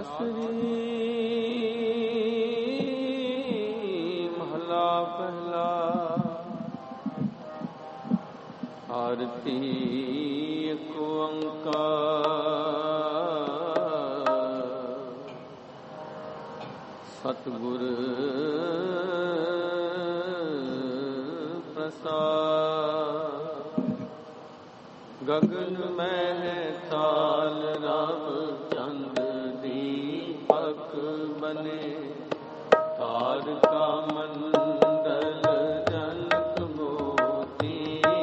ਆਸਰੀ ਮਹਲਾ ਪਹਿਲਾ। ਆਰਤੀ ਏਕ ਓੰਕਾਰ ਸਤਿਗੁਰ ਪ੍ਰਸਾਦਿ। ਗਗਨ ਮਹਿ ਤਾਲ ਰਵ ਚੰਦ ਦੀਪਕ ਬਨੇ। ਤਾਰਕਾ ਮੰਡਲ ਜਨਕ ਮੋਤੀ।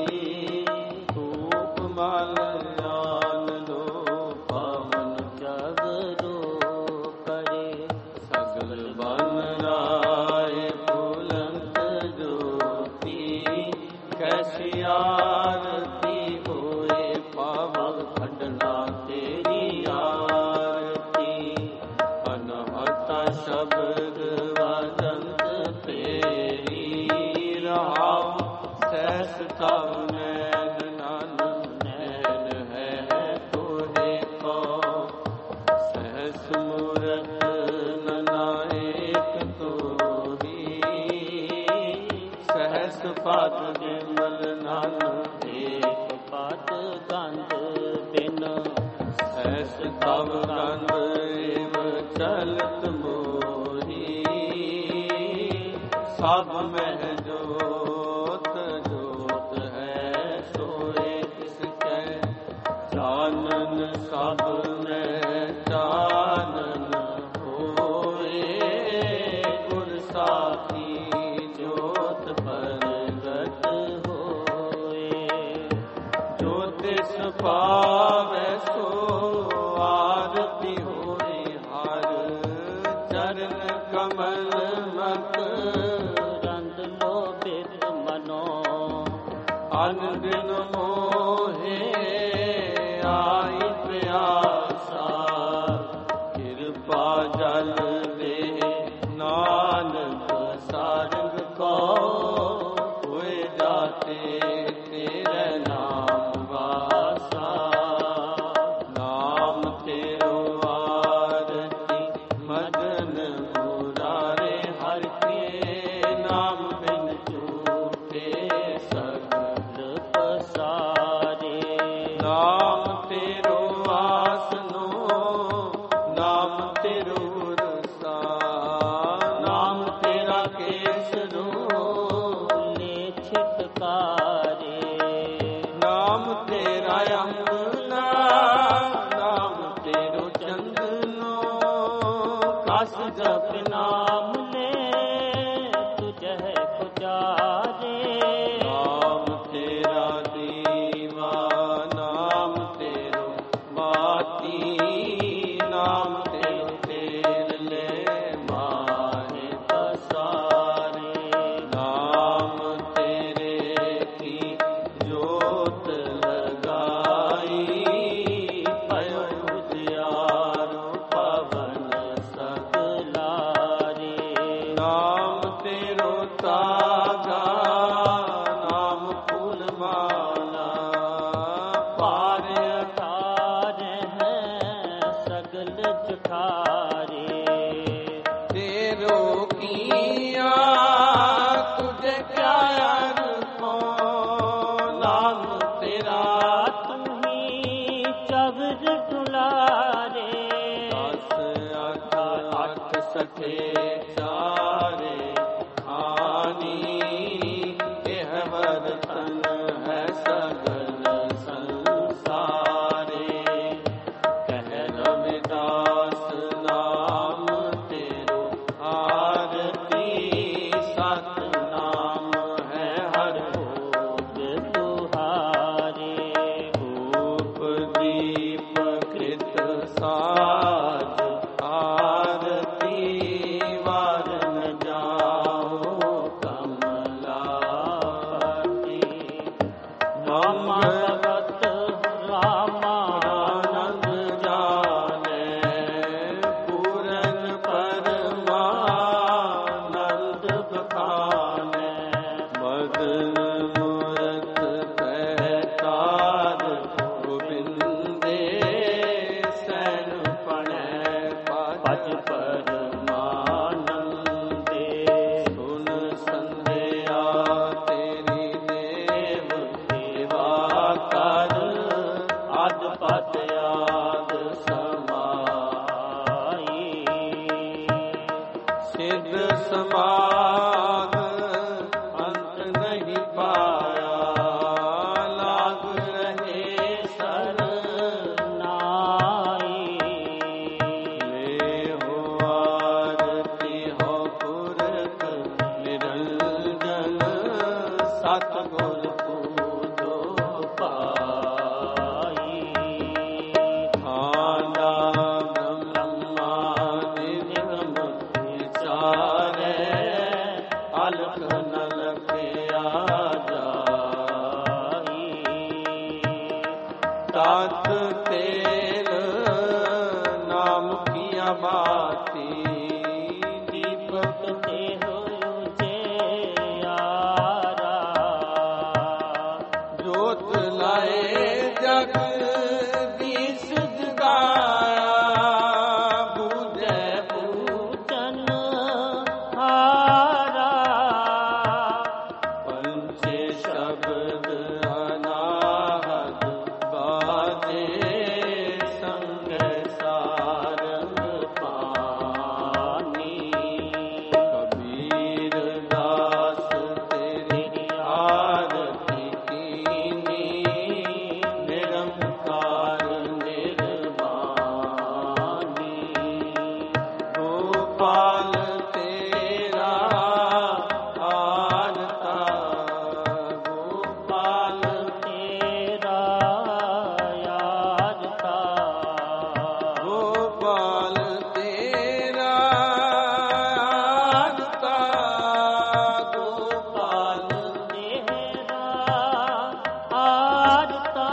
ਧੂਪ ਮਲ ਆਨ ਲੋ ਪਾਵਨ ਜਗਰੋ ਕਰੇ। ਸਗਲ ਬਨ ਰਾਏ ਫੁਲੰਤ ਜੋਤੀ। ਕੈਸੀ ਆਰਤੀ ਹੋਏ ਪਾਵਨ ਖੰਡਨਾ ਤੇਰੀ ਆਰਤੀ। ਅਨਹਤਾ ਸ਼ਬਦ ਵਜੰਤ ਤੇਰੀ ਰਹਾਉ। ਸਹਿਸ ਤਵ ਨੈਣ ਨਾਨਕ ਨੈਣ ਹੈ ਤੋਰੇ ਕੋ। ਸਹਿਸ ਮੂਰਤ ਨਨਾਇਕ ਤੋਹੀ। ਸਹਿਸ ਪਦ ਨਿਰਮਲ ਨਾਨਕ ਏਕ ਪਦ ਗੰਧ ਬਿਨ। ਸਹਿਸ ਤਵ ਗੰਧ ਏਵ ਚਲਤ ਮੋਹੀ। ਸਭ ਮਹਿ ਜੋਤ ਜੋਤ ਹੈ ਸੋਏ ਤਿਸ ਕੈ। ਚਾਨਨ ਸਭ ਮਹਿ ਚਾਨਨ ਹੋਏ। ਗੁਰ ਸਾਖੀ ਜੋਤ ਪ੍ਰਗਟ ਹੋਏ। ਜੋ ਤਿਸ ਪਾਵੈ ਸੋ ਆਰਤੀ ਹੋਏ ਹਰ। ਚਰਨ ਕਮਲ ਮਕ ਰੰਦ ਲੋ ਬਿਦ ਮਨੋ। ਅਨ ਦਿਨ ਮੋਹੇ ਆਈ ਪਿਆਸਾ। ਕਿਰਪਾ ਜਲ ਦੇ ਨਾਨਕ ਸਾਰੰਗ ਕੋ। ਹੋਏ ਜਾਤੇ ਤੇਰੇ ਨਾਮ ਵਾਸਾ। ਨਾਮ ਤੇਰੋ ਆਰਤੀ ਮਦਨ ਮੁਰਾਰੇ। ਹਰਿ ਕੇ ਨਾਮ ਬਿਨ ਝੂਠੇ ਸਗਲ ਪਸਾਰੇ। ਨਾਮ ਤੇਰੋ ਆਸਨੋ ਨਾਮ ਤੇਰੋ ਰਸਾ। ਨਾਮ ਤੇਰਾ ਕੇਸਰੋ ਨੇ ਛਿਟਕਾਰੇ। ਨਾਮ ਤੇਰਾ ਅੰਗਨਾ ਨਾਮ ਤੇਰੋ ਚੰਦਨੋ। ਕਸ ਜਪ ਨਾਮ ਲੈ ਤੁਝੈ ਪੁਜਾਰੇ। ਨਾਮ ਤੇਰਾ ਦੀਵਾ ਨਾਮ ਤੇਰੋ ਬਾਤੀ। ਨਾਮ ਤੇਰੋ ਤੇਲ ਲੈ ਮਾਹੇ ਪਸਾਰੇ। ਨਾਮ ਤੇਰੇ ਕੀ ਜੋਤ ਲਗਾਈ। ਭਇਓ ਉਜਿਆਰੋ ਪਵਨ ਸਗਲਾਰੇ। ਨਾਮ ਤੇਰੋ ਤਾਗਾ ਨਾਮ ਫੂਲ ਮਾਲਾ। ਪਾਰ ਅਠਾਰ ਹੈ ਸਗਲ ਜਠਾਰੇ। ਤੇਰੋ ਕੀਆ ਤੁਝੇ ਕਿਆ ਅਰਪੋ। ਨਾਮ ਤੇਰਾ ਤੁਹੀ ਚਵਰ ਦੁਲਾਰੇ। ਦਸ ਅੱਠ ਅੱਠ ਸਠੇ ਚਾਰੇ ਖਾਨੀ। ਇਹ ਵਰਤਨ ਹੈ ਸਗਲ ਸੰਸਾਰੇ। ਕਹਿ ਰਵਿਦਾਸ ਨਾਮ ਤੇਰੋ ਆਰਤੀ। ਸਤ ਨਾਮ ਹੈ ਹਰ ਭੋਗ ਤੁਹਾਰੇ। ਧੂਪ ਦੀਪ ਕ੍ਰਿਤ ਸਾਜ ਆਰਤੀ। ਵਾਰਨ ਜਾਓ ਕਮ ਨਿਤ ਸਮਾਗ ਅੰਤ ਨਹੀਂ ਪਾਇਆ, ਲਾਗ ਰਹੇ ਸਰਨਾਈ। ਲੇਹੁ ਆਰਤੀ ਹੋ ਪੁਰਖ ਨਿਰੰਜਨ, ਸਤਿਗੁਰ ਪੂਜੋ ਪਾਈ। ਖਾਂਡਾ ਬ੍ਰਹਮਾਦਿ ਨਿਗਮ ਵਿਚਾਰੈ, ਅਲਖ ਨ ਲਖਿਆ ਜਾਈ। ਤਤ ਤੇਲ ਨਾਮ ਕੀਆ ਬਾਤੀ, ਦੀਪਕ ਤੇ ਹੋਇ ਉਜਿਆਰਾ। ਜੋਤ ਲਾਏ ਜਗ ਦੀਸ ਜਗਾਇਆ, ਬੂਝੈ ਬੂਝਨ ਹਾਰਾ। ਪੰਚੇ ਸ਼ਬਦ ਅਨਾਹਦ ਬਾਜੇ, ਸੰਗ ਸਾਰੰਗ ਪਾਨੀ। ਕਬੀਰ ਦਾਸ ਤੇਰੀ ਆਰਤੀ ਕੀਨੀ, ਨਿਰੰਕਾਰ ਨਿਰਵਾਣੀ। ਗੋਪਾਲ ਤੇਰਾ ਆਰਤਾ, ਗੋਪਾਲ ਤੇਰਾ ਆਰਤਾ। ਗੋਪਾਲ ਤੇਰਾ ਆਰਤਾ, ਗੋਪਾਲ ਤੇਰਾ ਆਰਤਾ।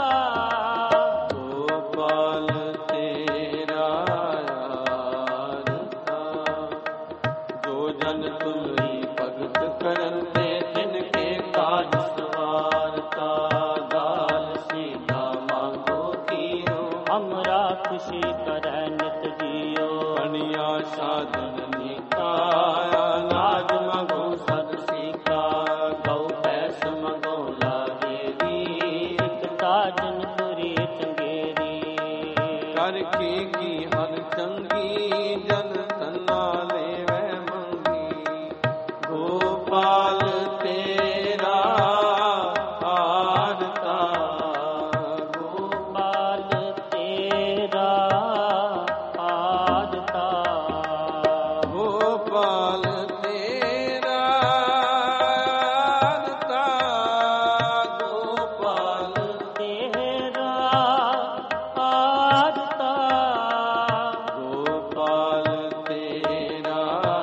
ਗੋਪਾਲ ਤੇਰਾ ਆਰਤਾ। ਜੋ ਜਨ ਤੁਮਰੀ ਭਗਤ ਕਰਨ ਤੇ, ਤਿਨ ਕੇ ਕਾਜ ਸਵਾਰਤਾ। ਦਾਲ ਸੀਧਾ ਮੰਗੋ ਕੀਓ, ਹਮਰਾ ਖੁਸ਼ੀ ਕਰੈ ਨਿਤ ਜੀਓ। ਬਣਿਆ ਸਾਧਨ ਨੀਕਾ, ਨਾਜ ਮੰਗੋ ਸਦ ਸੀਕਾ। ਗਊ ਪੈਸ ਮੰਗੋ ਲਾਗੇਰੀ, ਇਕ ਤਾਜਨ ਪੁਰੀ ਚੰਗੇਰੀ। ਕਰ ਕੀ ਹਰ ਚੰਗੀ, ਜਨ ਤਨਾ ਲੇਵੈ ਮੰਗੀ। ਗੋਪਾਲ ਤੇਰਾ ਆਰਤਾ, ਗੋਪਾਲ ਤੇਰਾ ਆਰਤਾ। ਗੋਪਾਲ ਤੇਰਾ ਆਰਤਾ, ਗੋਪਾਲ ਤੇਰਾ ਆਰਤਾ। ਗੋਪਾਲ ਤੇਰਾ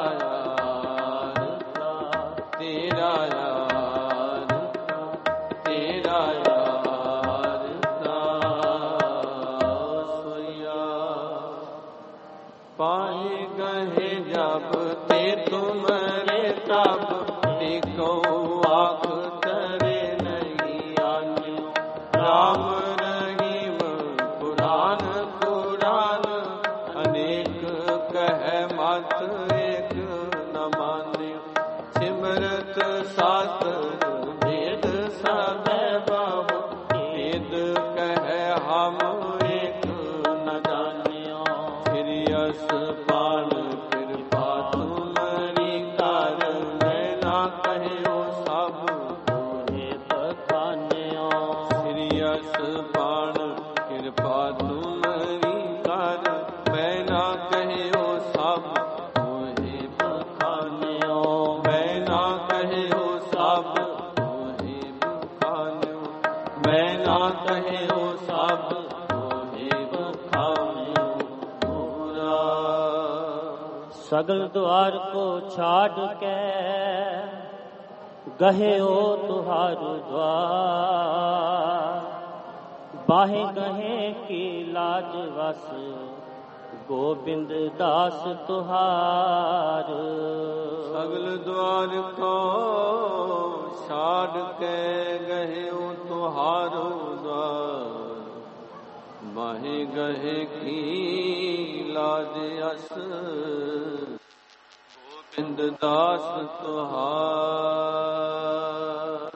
ਆਰਤਾ, ਤੇਰਾ ਆਰਤਾ, ਤੇਰਾ ਆਰਤਾ। ਸੋਇਆ ਪਾਏ ਗਏ ਜਬ ਤੇ ਤੁਮਰੇ, ਤਬ ਦੇਖੋ ਆਖ ਤਰੇ ਨਹੀਂ ਆਨਿ। ਰਾਮ ਰਹੀਮ ਪੁਰਾਨ ਪੁਰਾਨ, ਅਨੇਕ ਕਹਿ ਮਤ ਏਕ ਨ ਮਾਨਿ। ਸਿਮਰਤ ਸਾਸਤਰ ਭੇਦ ਸਭੈ ਬਹੁ, ਭੇਦ ਕਹਿ ਹਮ ਏਕ ਨ ਜਾਣਿਓ। ਫਿਰ ਯਸ ਪਾਨ ਕਿਰਪਾ ਤੁਮਰੀ ਕਰ, ਮੈਂ ਨਾ ਕਹਿਓ ਸਭ ਹੋਏ ਬਖਾਨਿਓ। ਫਿਰ ਯਸ ਪਾਨ ਕਿਰਪਾ ਤੁਮਰੀ ਕਰ, ਮੈਂ ਨਾ ਕਹਿਓ ਸਭ ਹੋਏ ਬਖਾਨਿਓ। ਮੈਂ ਨਾ ਕਹਿਓ ਸਭ ਹੋਏ ਬਖਾਨਿਓ। ਮੈਂ ਨਾ ਕਹਿਓ ਸਭ ਹੋਏ ਬਖਾਨਿਓ। ਮੋਰਾ ਸਗਲ ਦੁਆਰ ਕੋ ਛਾੜ ਕੇ, ਗਹਿਓ ਤੁਹਾਰੂ द्वार। बाहे गहे की लाज वस, गोबिंद दास तुहार। सगल द्वार को छाड़ के गहे तुहारो द्वार। बाहे गहे की लाज अस, गोबिंद दास तुहार।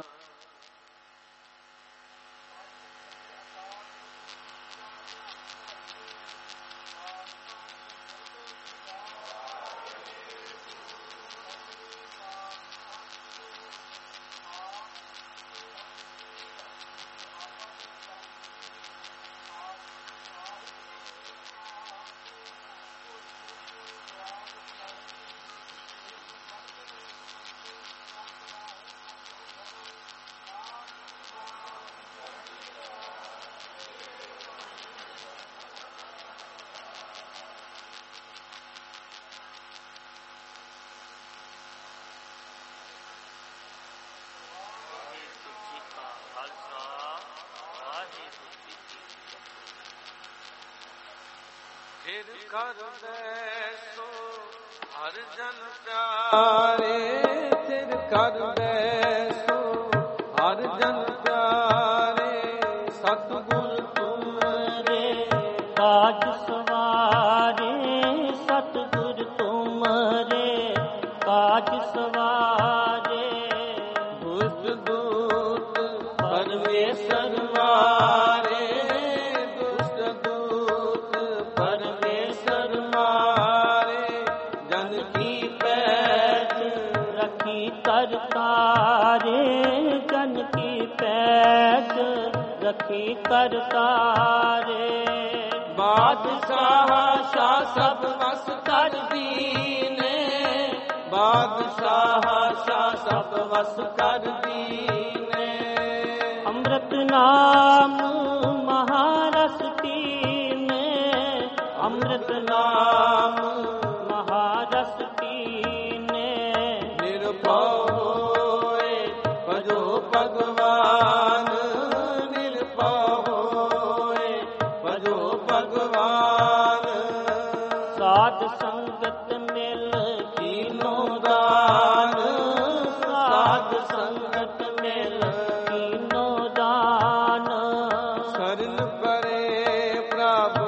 ਫਿਰ ਕਰ ਬੈਸੋ ਹਰ ਜਨ ਪਿਆਰੇ, ਫਿਰ ਕਰ ਬੈਸੋ ਹਰ ਜਨ ਪਿਆਰੇ। ਸਤਿਗੁਰ ਤੁਮਰੇ ਕਾਜ ਸਵਾਰੇ, ਸਤਿਗੁਰ ਤੁਮਰੇ ਕਾਜ ਸਵਾਰੇ। ਦੁਸ਼ਟ ਦੂਤ ਪਰਮੇਸ਼ਰ ਮਾਰੇ, ਦੁਸ਼ਟ ਦੂਤ ਪਰਮੇਸ਼ਰ ਮਾਰੇ। ਜਨ ਕੀ ਪੈਜ ਰਖੀ ਕਰਤਾਰੇ, ਜਨ ਕੀ ਪੈਜ ਰਖੀ ਕਰਤਾਰੇ। ਬਾਦਸ਼ਾਹ ਸ਼ਾਹ ਸਭ ਵਸ ਕਰ ਦੀਨੇ, ਬਾਦਸ਼ਾਹ ਸ਼ਾਹ ਸਭ ਵਸ ਕਰ ਦੀਨੇ। ਅੰਮ੍ਰਿਤ ਨਾਮ ਮਹਾਰਸ ਪੀਨੇ, ਅੰਮ੍ਰਿਤ ਨਾਮ ਮਹਾਰਸ ਪੀਨੇ। ਨਿਰਭਉ ਹੋਏ ਭਜੋ ਭਗਵਾਨ, ਨਿਰਭਉ ਹੋਏ ਭਜੋ ਭਗਵਾਨ। ਸਾਧ ਸੰਗਤ ਮਿਲ ਕੀਨੋ ਦਾਨ, ਸਾਧ ਸੰਗਤ ਮਿਲ ਕੀਨੋ ਦਾਨ। ਸ਼ਰਨ ਪਰੇ ਪ੍ਰਭ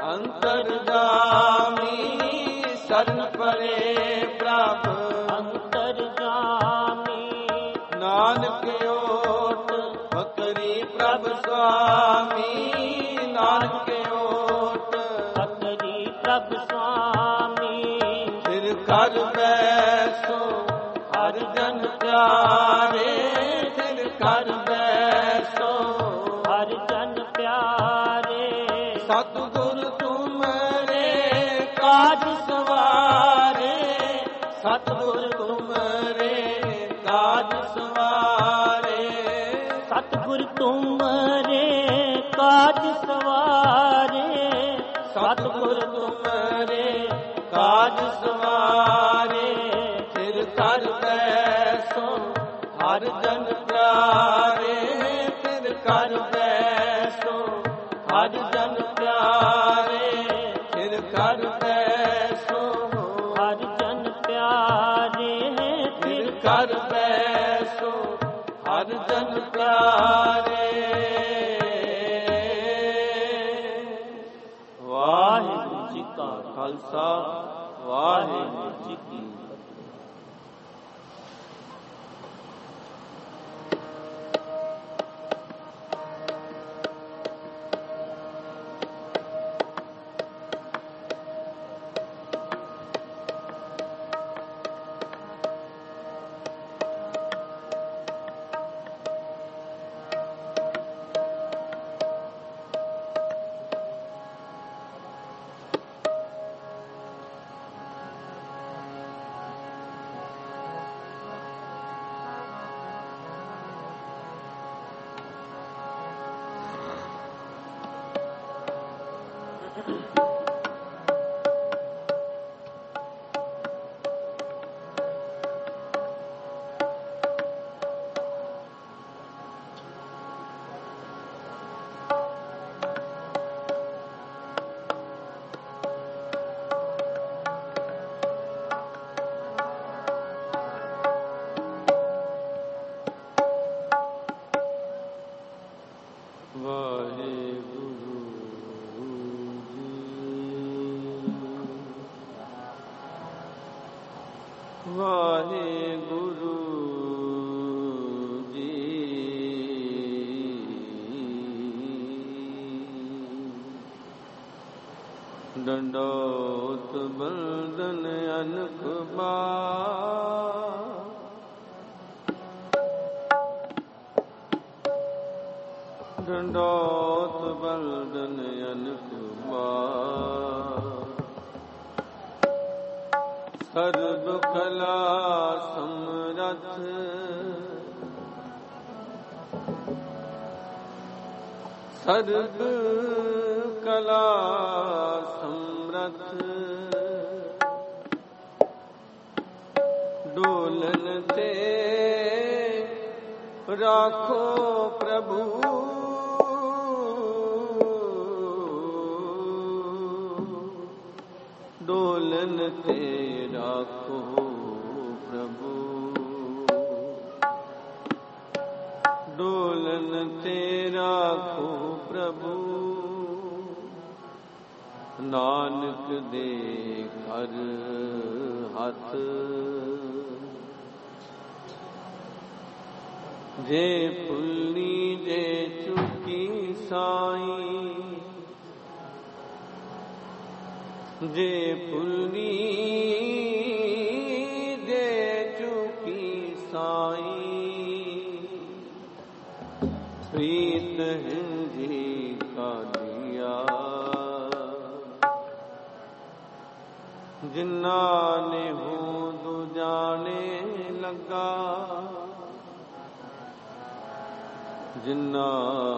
ਅੰਤਰਜਾਮੀ, ਸ਼ਰਨ ਪਰੇ ਪ੍ਰਭ ਅੰਤਰਜਾਮੀ। ਨਾਨਕ ਓਟ ਬਕਰੀ ਪ੍ਰਭ ਸੁਆਮੀ, ਨਾਨਕ ਓਟ ਬਕਰੀ ਪ੍ਰਭ ਸੁਆਮੀ। ਫਿਰ ਕਰ ਬੈਸੋ ਹਰ ਜਨ ਪਿਆਰੇ, ਫਿਰ ਕਰ ਬੈਸੋ ਹਰ ਜਨ ਪਿਆਰੇ। ਸਤਿਗੁਰ ਤੁਮਰੇ ਕਾਜ ਸਵਾਰੇ, ਸਤਿਗੁਰ ਤੁਮਰੇ ਕਾਜ ਸਵਾਰੇ। ਸਤਿਗੁਰ ਤੁਮਰੇ ਕਾਜ ਸਵਾਰੇ, ਸਤਿਗੁਰ ਤੁਮਰੇ ਕਾਜ ਸਵਾਰੇ। ਫਿਰ ਕਰ ਬੈਸੋ ਹਰ ਜਨ ਪਿਆਰੇ, ਫਿਰ ਕਰ ਬੈਸੋ ਹਰ ਜਨ ਪਿਆਰੇ। ਫਿਰ ਕਰ ਬੈਸੋ ਹਰ ਜਨ ਪਿਆਰੇ। ਫਿਰ ਕਰ ਬੈਸੋ ਹਰ ਜਨ ਪਿਆਰੇ। ਵਾਹਿਗੁਰੂ ਜੀ ਕਾ ਖਾਲਸਾ, ਵਾਹਿਗੁਰੂ ਜੀ ਕੀ ਫਤਿਹ। ਵਾਹਿਗੁਰੂ ਜੀ। ਡੰਡੋਤ ਬੰਦਨ ਅਨਕ ਬਾਰ, ਡੰਡੋਤ ਬੰਦਨ ਅਨਕ ਬਾਰ। ਸਰਬ ਕਲਾ ਸਮਰਥ, ਸਰਬ ਕਲਾ ਸਮਰਥ। ਡੋਲਨ ਤੇ ਰਾਖੋ ਪ੍ਰਭੂ, ਡੋਲਨ ਤੇ ਰਾਖੋ ਪ੍ਰਭੂ, ਡੋਲਨ ਤੇ ਰਾਖੋ ਪ੍ਰਭੂ, ਨਾਨਕ ਦੇ ਘਰ ਹੱਥ, ਜੇ ਭੁੱਲੀ ਜੇ ਚੁਕੀ ਸਾਈਂ, ਜੇ ਭੁੱਲੀ ਜੇ ਚੁਕੀ ਸਾਈਂ, ਪ੍ਰੀਤ ਹਿੰਜੀ ਕਾ ਦਿਆ, ਜਿਨਾ ਨੇ ਹੋ ਦੁਜਾਣੇ ਲੱਗਾ, ਜਿਨਾ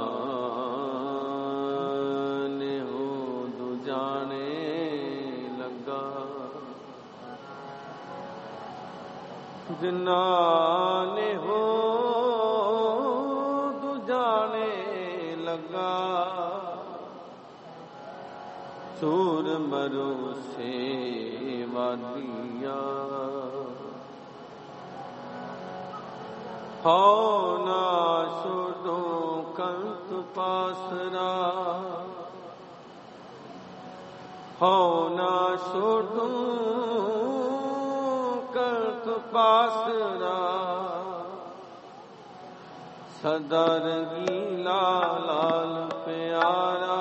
ਨੇ ਹੋ ਦੁਜਾਣੇ ਲੱਗਾ, ਜਿਨਾ ਨੇ ਹੋ ਦੁਜਾਣੇ ਲੱਗਾ, ਸੂਰ ਮਰੋ ਸੇਵਾ ਦੀਆ, ਹਉ ਨਾ ਛੋਡੋ ਕੰਤ ਪਾਸਰਾ, ਹਉ ਨਾ ਛੋਡੋ ਕੰਤ ਪਾਸਰਾ, ਸਦਾ ਰੰਗੀਲਾ ਲਾਲ ਪਿਆਰਾ,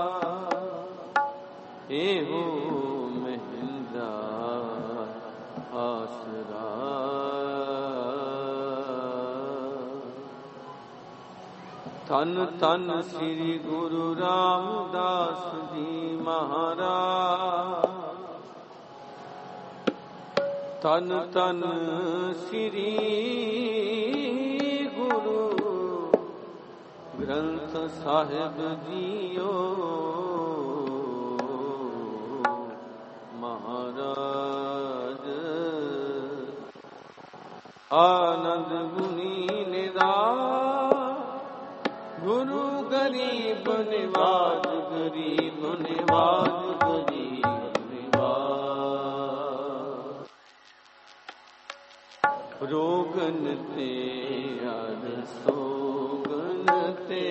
ਇਹੋ ਮਹਿੰਦਾ ਆਸਰਾ। ਧੰਨ ਧੰਨ ਸ੍ਰੀ ਗੁਰੂ ਰਾਮਦਾਸ ਜੀ ਮਹਾਰਾਜ, ਧੰਨ ਧੰਨ ਸ੍ਰੀ ਗੁਰੂ ਗ੍ਰੰਥ ਸਾਹਿਬ ਜੀਓ ਮਹਾਰਾਜ। ਆਨੰਦ ਗੁਣੀ ਨਿਰਾਲ, ਗੁਰੂ ਗਰੀਬ ਨਿਵਾਜ, ਗਰੀਬ ਨਿਵਾਜ, ਗਰੀਬ ਨਿਵਾਜ। ਰੋਗਨ ਤੇ ਅਰ ਸੋਗਨ ਤੇ,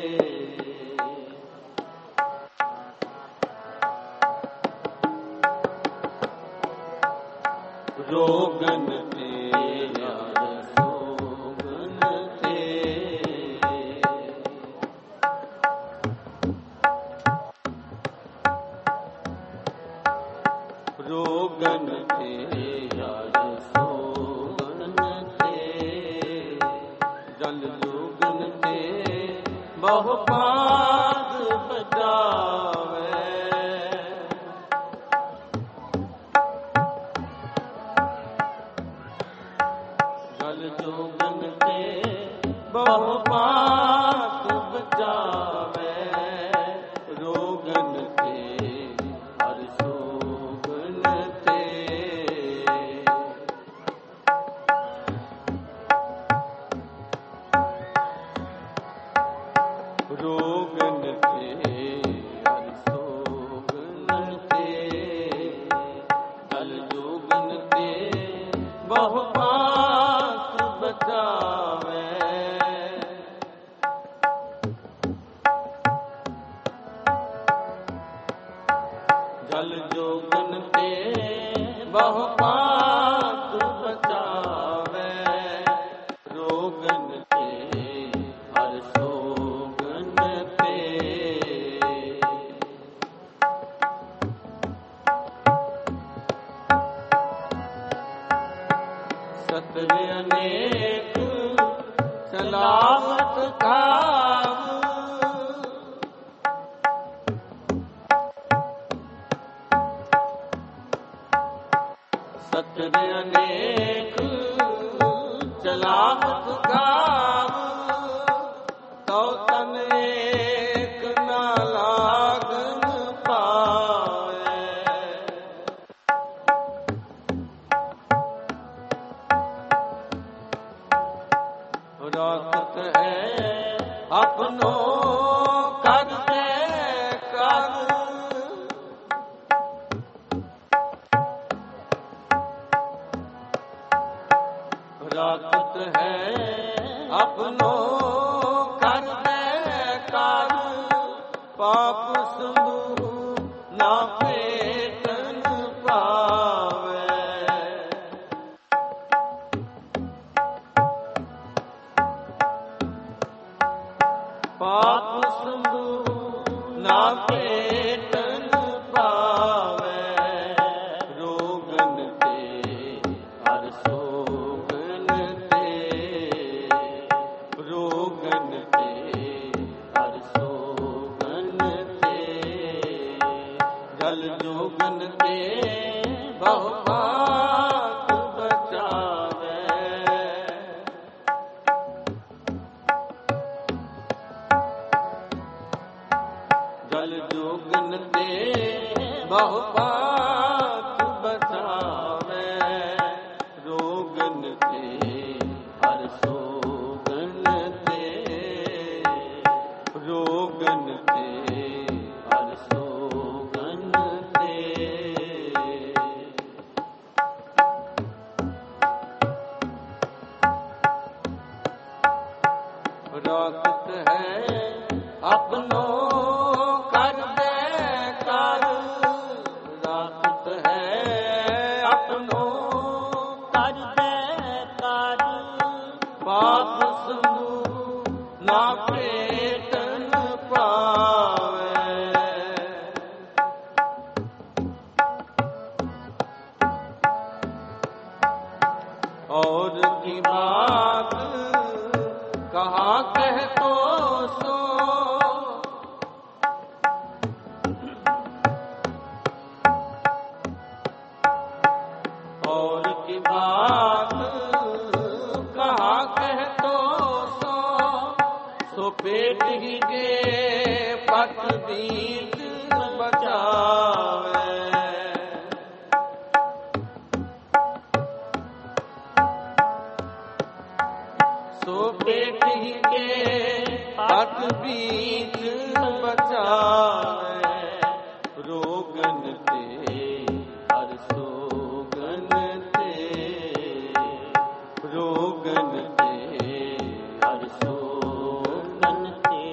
ਰੋਗਨ ਤੇ ਅਰ ਸੋਗਨ ਤੇ, ਰੋਗਨ ਤੇ ਅਰ ਸੋਗਨ ਤੇ, ਜਲ ਜੋਗਨ ਤੇ ਬਹੁ ਪਾਦ ਬਜਾਵੇ, ਜਲ ਜੋਗਨ ਤੇ ਬਹੁ ਪਾਦ ਬਜਾਵੇ, ਰੋਗਨ ਤੇ ਹਰ ਸੋਗਨ ਤੇ, ਰੋਗਨ ਤੇ ਹਰ ਸੋਗਨ ਤੇ, ਜਲ ਜੋਗਨ ਤੇ ਬਹੁ ਪਾਸ ਬਚਾਵੇ, ਜਲ ਜੋਗਨ ਤੇ ਬਹੁ ਪਾਸ ਬਚਾਵੇ, ਰੋਗਨ ਤੇ ਹਰ ਸੋਗਨ ਤੇ, ਸਤਿ ਅਨੇਕ ਸਲਾਮਤ ਖਾਵ, ਸਤਿ ਅਨੇਕ ਸਲਾਮਤ ਖਾਵ, ਤਉ ਤਨ ਏਕ ਨਾ ਲਾਗਨ ਪਾਵੇ, ਰਾਖਤ ਹੈ ਆਪਨੋ ਕਰ ਦੇ ਕਰ, राखत है अपनो कर दे कार पाप सिंधु ना पेटन पावे पाप सिंधु ना पेटन पावे रोगन ते हर सोगन ते रोगन ते हर सोगन ते जल जोगन ते बहु पाप बचावे जल जोगन ते बहु पाप बचावे रोगन ते हर सोगन ते रोगन ते हर सोगन ते राखत है अपनो कर दे कार राखत है अपनो कर दे कार पाप सिंधु ना पेटन पावे और की बात कहा कह तो सो और की बात कहा कह तो सो पेट ही के पत बीच बचावे सो पेट ही के पत बीच बचावे रोगन ते हर सोगन ते रोगन ते हर सोगन ते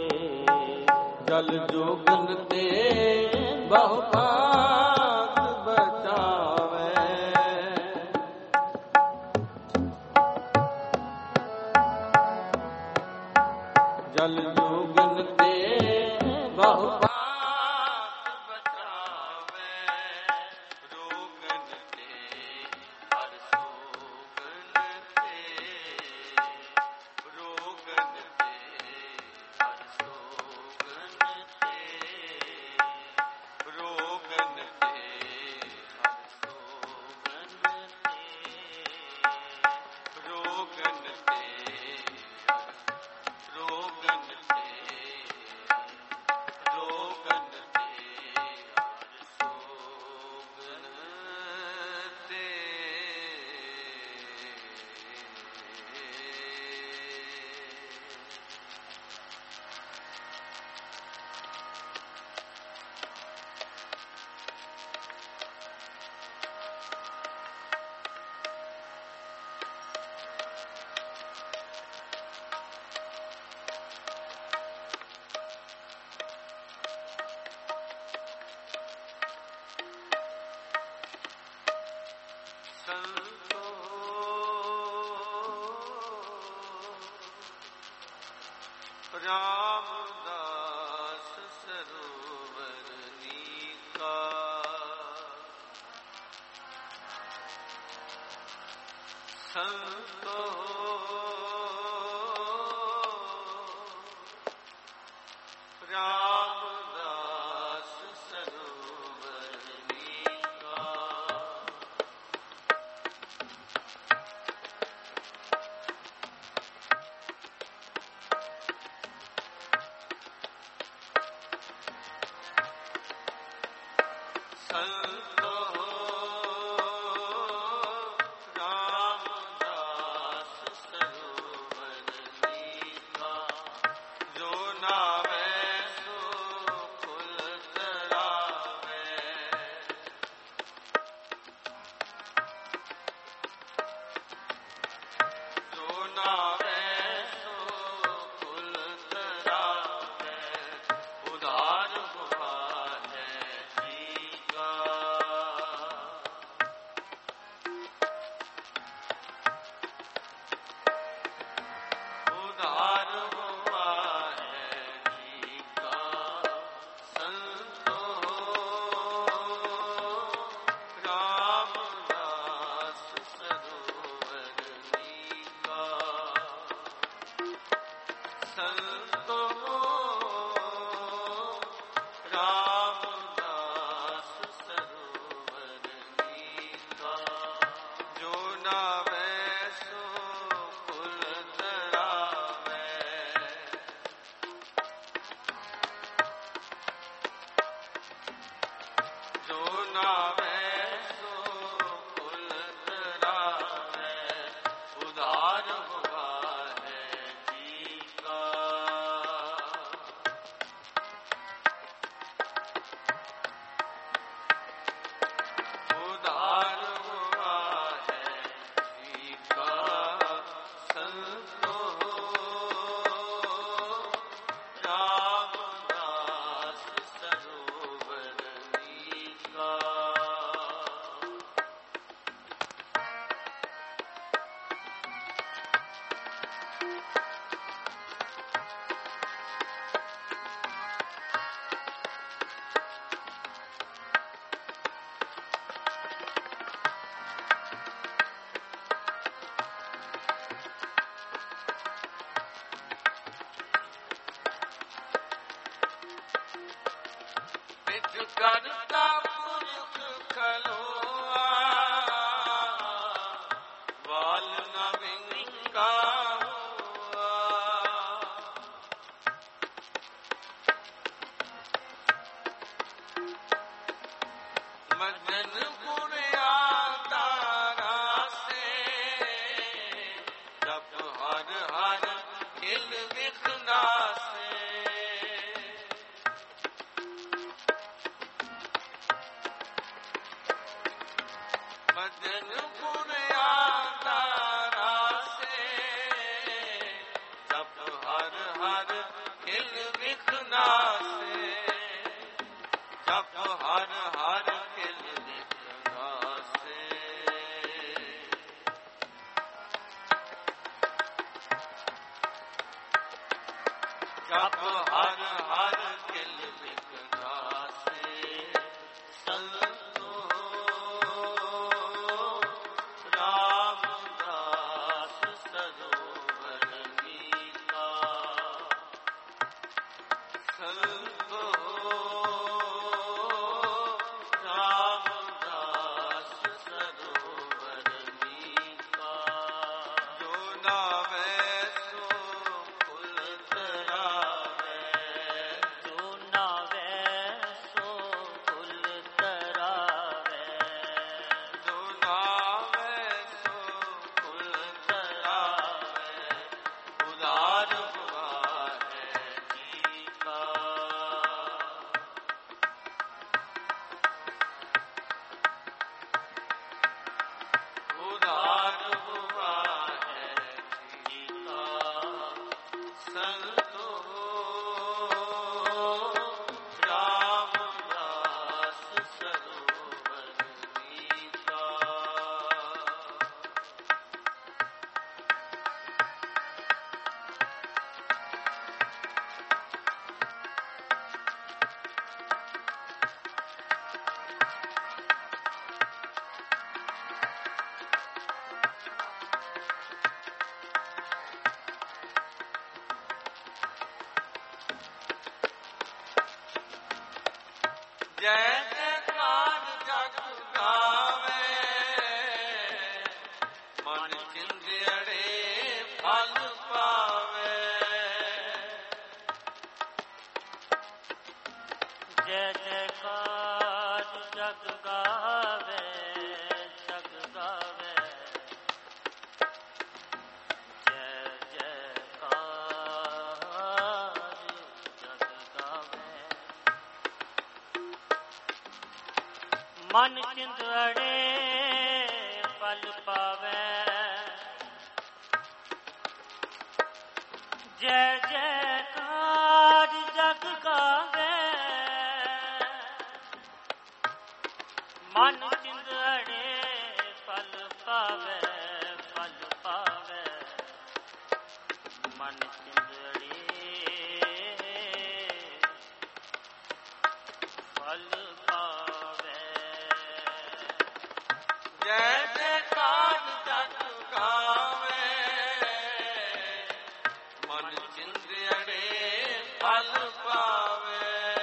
जल जोगन ते बहु पाप बचावे जल जोगन ते बहु पाप बचावे रोगन ते हर सोगन ते रोगन ते हर सोगन ते रोगन ते हर सोगन ते रोगन ते रोगन ते रोगन ते रामदास सरोवर नीका संतो रामदास सरोवर नीका संतो रामदास सरोवर नीका जो नावे सो करता पुरख खलोआ वाल न विंगा हुआ मजन पुरिया तारा से जब हर हर हिल विखना से मजन पुरिया तारा से जब हर हर हिल विखना से जब हर हर हिल विखना से जब हर हर हिल विखना से संतो रामदास सरोवर गीता संतो रामदास सरोवर गीता जो नावे सो कुल तरावे जो नावे सो कुल तरावे जो नावे सो कुल तरावे उदार हुआ है जी का उदार हुआ है जी का संतो रामदास सरोवर गीता जय जयकार जग गावे मन चिंदियड़े फल पावे जय जयकार जग गावे जग गावे जय जयकार जग गावे मन चिंदड़े फल पावे जय जयकार जग गावे मन चिंदड़े फल पावे फल पावे मन चिंदड़े फल पावे जय जयकार जग गावे मन चिंदियड़े फल पावे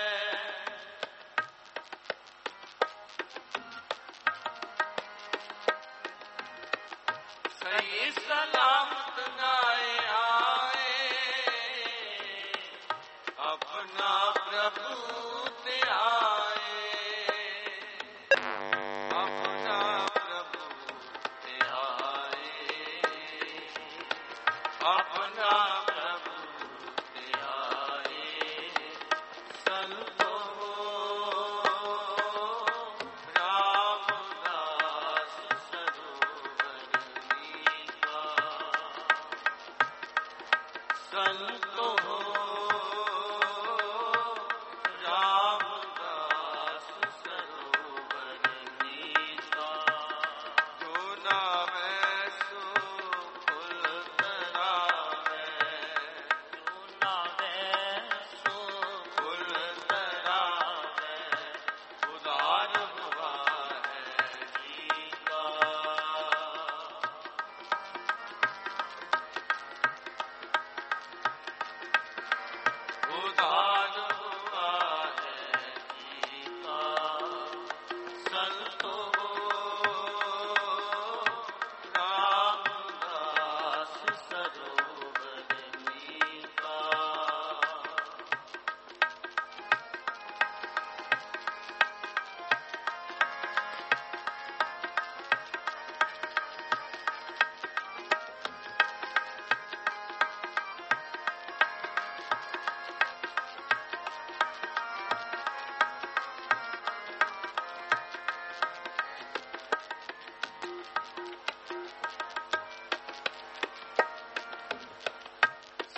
सही सलामत गाए आए अपना प्रभु ते आए अपना प्रभु ते आए अपना प्रभु ते आए संतो रामदास सरोवर गीता संतो रामदास सरोवर गीता जो नावे सो कुल तरावे जो नावे सो कुल तरावे उदार हुआ है जी का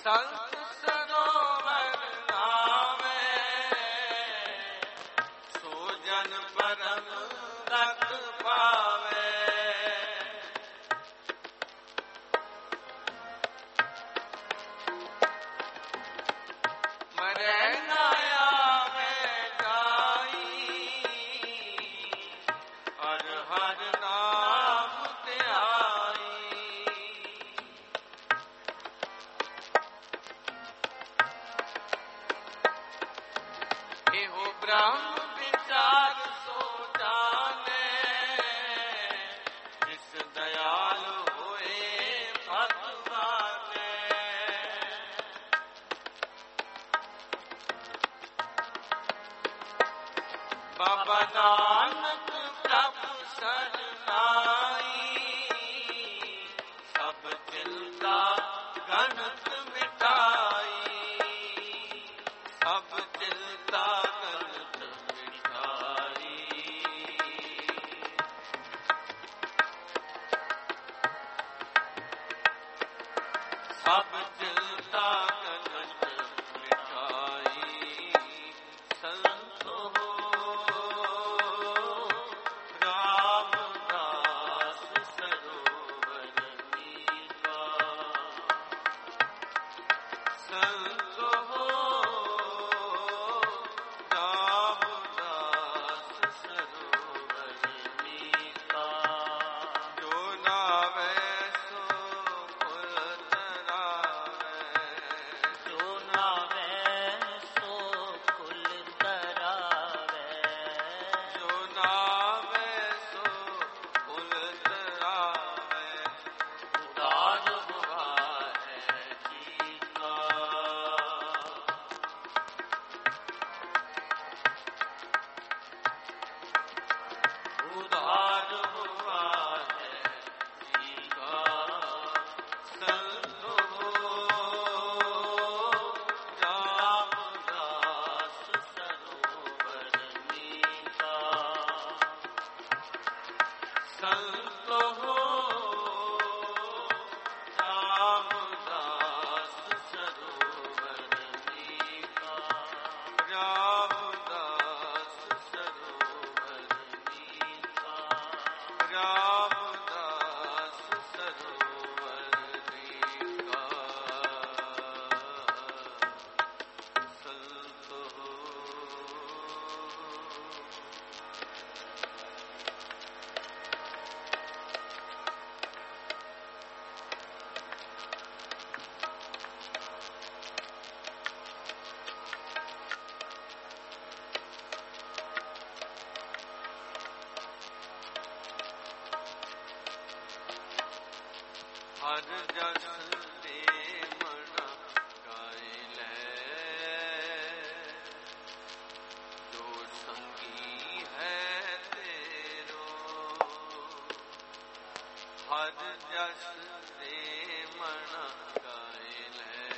ਸੰਤ ਸਰੋਵਰ ਨਾਵੇ, ਸੋ ਜਨ ਪਰਮ ਗਤ ਪਾਵੇ। ਮਰੈ ਨਾ ਆਵੇ ਜਾਈ, ਹਰ ਹਰ ਨਾਮ ਧਿਆਈ। ਇਹੋ ਬ੍ਰਹਮ ਵਿਚਾਰ ਸੋ ਜਾਣੇ, ਜਿਸ ਦਇਆਲ ਹੋਏ ਭਗਵਾਨੇ। ਬਾਬਾ ਨਾਨਕ ਪ੍ਰਭ ਸਰਨਾਈ, ਸਭ ਚਿੰਤਾ ਗਣਤ ਮਿਟਾਈ। ਸਭ ਚਿੰਤਾ ਗਣਤ ਮਿਟਾਈ। ਸਭ ਚਿੰਤਾ ਗਣਤ ਮਿਟਾਈ। ਸੰਤੋ ਰਾਮਦਾਸ ਸਰੋਵਰ ਨੀਵਾ। ਸੰਤੋ ਰਾਮਦਾਸ ਸਰੋਵਰ ਨੀਵਾ। ਜੋ ਨਾਵੇ ਸੋ ਫੁੱਲ ਤਰਾਵੇ। ਜੋ ਨਾਵੇ ਸੋ ਫੁੱਲ ਤਰਾਵੇ। ਜੋ ਨਾਵੇ ਸੋ ਫੁੱਲ ਤਰਾਵੇ। ਉਦਾਰ ਹੁਆ ਹੈ ਜੀਵਾ। ਉਦਾਰ ਹੁਆ ਹੈ ਜੀਵਾ। ਸੰਤੋ ਰਾਮਦਾਸ ਸਰੋਵਰ ਨੀਵਾ। ਸੰਤੋ ਰਾਮਦਾਸ ਸਰੋਵਰ ਨੀਵਾ। ਰਾਮਦਾਸ ਸਰੋਵਰ ਨੀਵਾ। ਰਾਮਦਾਸ ਸਰੋਵਰ ਨੀਵਾ। ਸੰਤੋ ਹਰ ਜਸ ਦੇ ਮਨ ਗਾਏ ਲੈ। ਜੋ ਸੰਗੀ ਹੈ ਤੇਰੋ। ਹਰ ਜਸ ਦੇ ਮਨ ਗਾਏ ਲੈ।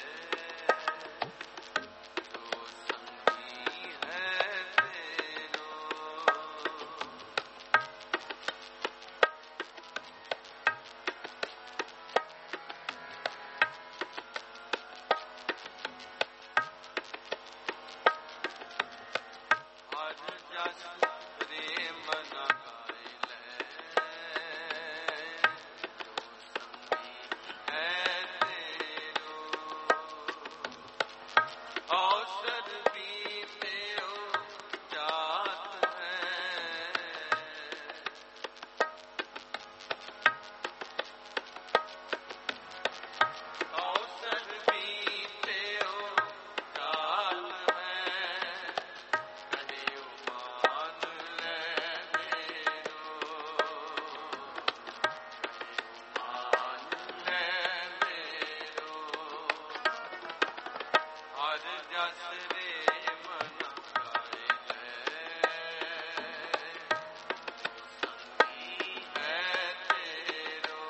ਜੋ ਸੰਗੀ ਹੈ ਤੇਰੋ। ਹਰ ਜਸ ਪ੍ਰੇਮ ਨ ਗਾਏ ਲੈ। ਜੋ ਸੰਗੀ ਹੈ ਤੇਰੋ। ਔਸਰ ਵੀ ਤੇਓ ਜਾਤ ਹੈ। ਔਸਰ ਵੀ ਤੇਓ ਜਾਤ ਹੈ। ਕਹਿਓ ਮਾਨ ਲੈ ਮੇਰੋ। ਮਾਨ ਲੈ ਮੇਰੋ। ਹਰ ਜਸ ਰੇ ਮਨ ਗਾਏ ਲੈ। ਸੰਗੀ ਹੈ ਤੇਰੋ।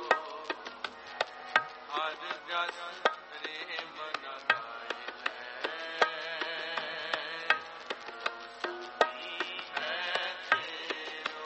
ਹਰ ਜਸ ਰੇ ਮਨ ਗਾਏ ਲੈ। ਸੰਗੀ ਹੈ ਤੇਰੋ।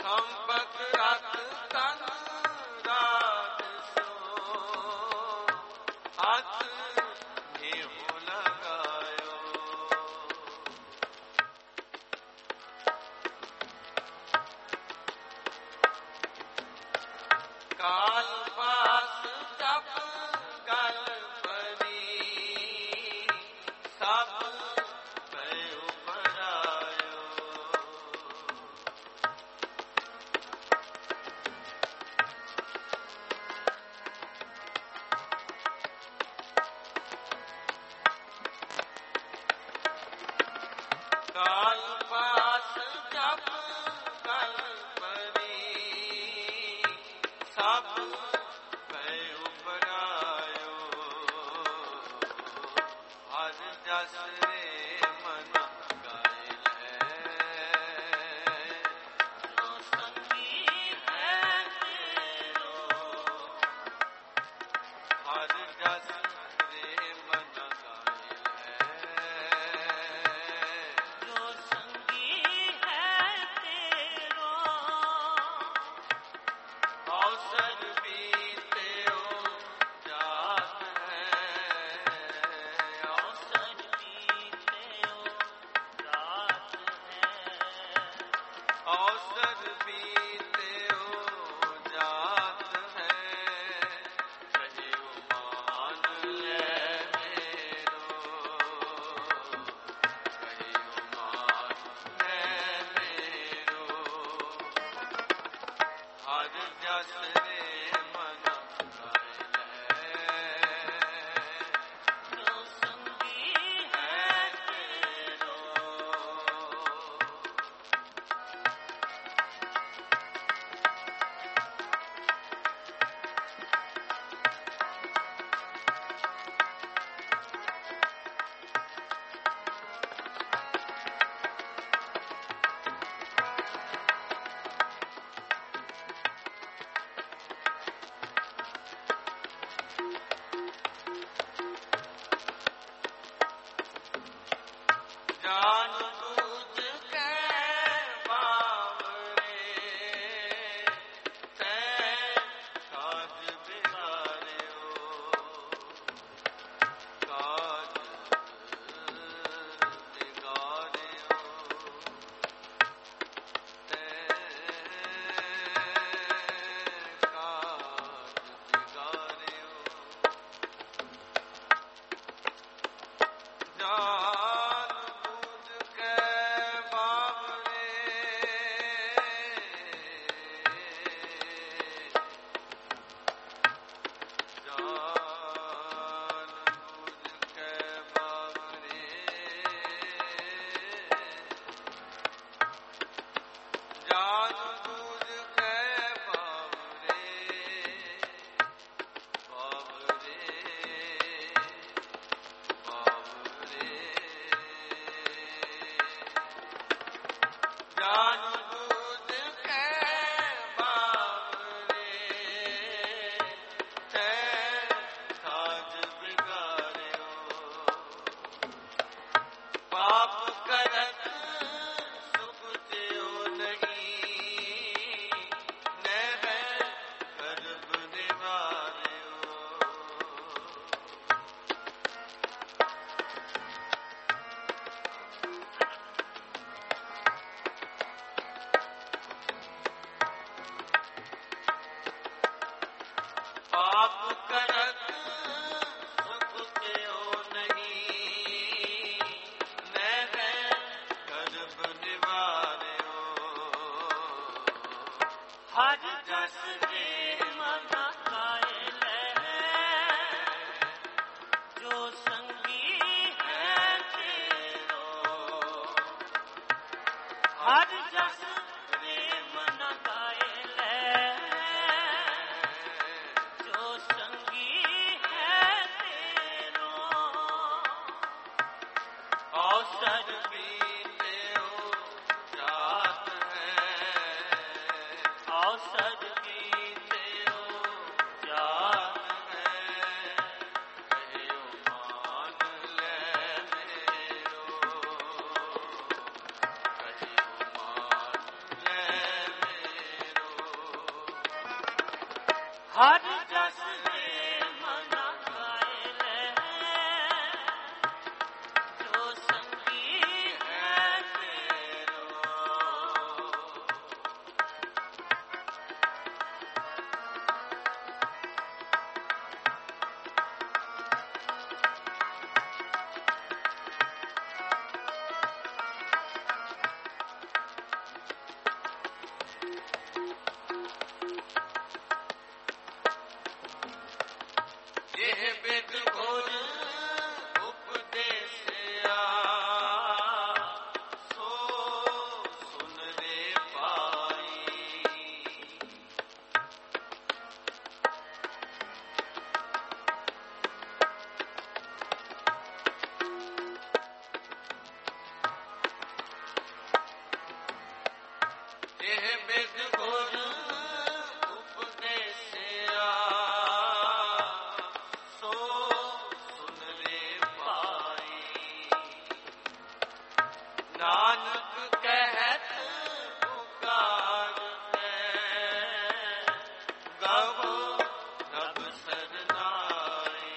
ਸੰਪਤ ਰਤ ਤਨ ਰਾਜ ਸੋ ਹੱਥ ਇਹੋ ਲਗਾਇਓ ਕਾਲ ਪਾਸ ਜਪ ਗਲ ਪਰੀ ਸਭ ਭਇਓ ਪਰਾਇਓ ਕਾਲ ਪਾਸ ਜਪ ਗਲ ਪਰੀ ਸਭ ਭਇਓ ਪਰਾਇਓ ਹਰ ਜਸ ਰੇ ਮਨ ਗਾਏ ਲੈ ਜੋ ਸੰਗੀ ਹੈ ਤੇਰੋ ਹਰ ਜਸ ਰੇ ਮਨ ਗਾਏ ਲੈ ਜੋ ਸੰਗੀ ਹੈ ਤੇਰੋ ਔਸਰ ਬੀਤਿਓ ਜਾਤ ਹੈ ਔਸਰ ਬੀਤਿਓ ਜਾਤ ਹੈ ਔਸਰ ਬੀਤਿਓ ਜਾਤ ਹੈ ਕਹਿਓ ਮਾਨ ਲੈ ਮੇਰੋ ਕਹਿਓ ਮਾਨ ਲੈ ਮੇਰੋ ਹਰ ਜਸ ਰੇ ਮਨ ਗਾਏ ਲੈ ਜੋ ਸੰਗੀ ਹੈ ਤੇਰੋ ਜਾਨ ਬੂਝ ਕੇ ਬਾਵਰੇ ਤੈ ਕਾਜ ਬਿਗਾਰਿਓ ਕਾਜ ਬਿਗਾਰਿਓ ਤੈ ਕਾਜ ਬਿਗਾਰਿਓ ਜਾਨ ਬੂਝ ਕੇ ਬਾਵਰੇ ਜਾਨ ਬੂਝ ਕੇ ਬਾਵਰੇ ਜਾਨ ਬੂਝ ਕੇ ਬਾਵਰੇ ਬਾਵਰੇ ਬਾਵਰੇ ਜਾਨ ਬੂਝ ਕੇ ਬਾਵਰੇ ਤੈ ਕਾਜ ਬਿਗਾਰਿਓ ਪਾਪ ਕਰਤ ਸੁਖ ਤਿਉ ਨਹੀਂ ਨਹਿ ਕਰਬ ਨਿਵਾਰਿਓ ਪਾਪ ਕਰਤ ਸੁਖ ਤਿਉ ਨਹੀਂ ਨਹਿ ਕਰਬ ਨਿਵਾਰਿਓ ਹਰ ਜਸ ਦੇ ਮਨ ਗਾਏ ਲੈ ਜੋ ਸੰਗੀ ਹੈ ਤੇਰੋ ਹਰ ਜਸ ਦੇ ਮਨ ਗਾਏ ਲੈ ਜੋ ਸੰਗੀ ਹੈ ਤੇਰੋ ਔਸਰ ਬੀਤਿਓ ਜਾਤ ਹੈ ਔਸਰ ਬੀਤਿਓ ਜਾਤ ਹੈ ਕਹਿਓ ਮਾਨ ਲੈ ਮੇਰੋ ਕਹਿਓ ਮਾਨ ਲੈ ਮੇਰੋ ਹਰ ਜਸ ਦੇ ਮਨਾ ਗਾਏ ਲੈ ਜੋ ਸੰਗੀ ਹੈ ਤੇਰੋ ਇਹ ਬਿਦ ਗੁਰ ਉਪਦੇਸਿਆ ਸੋ ਸੁਨ ਰੇ ਪਾਈ ਇਹ ਬਿਦ ਗੁਰ ਉਪਦੇਸਿਆ ਸੋ ਸੁਨ ਰੇ ਪਾਈ ਨਾਨਕ ਕਹਿਤ ਪੁਕਾਰ ਹੈ ਗਵ ਰਬ ਸਰਨਾਈ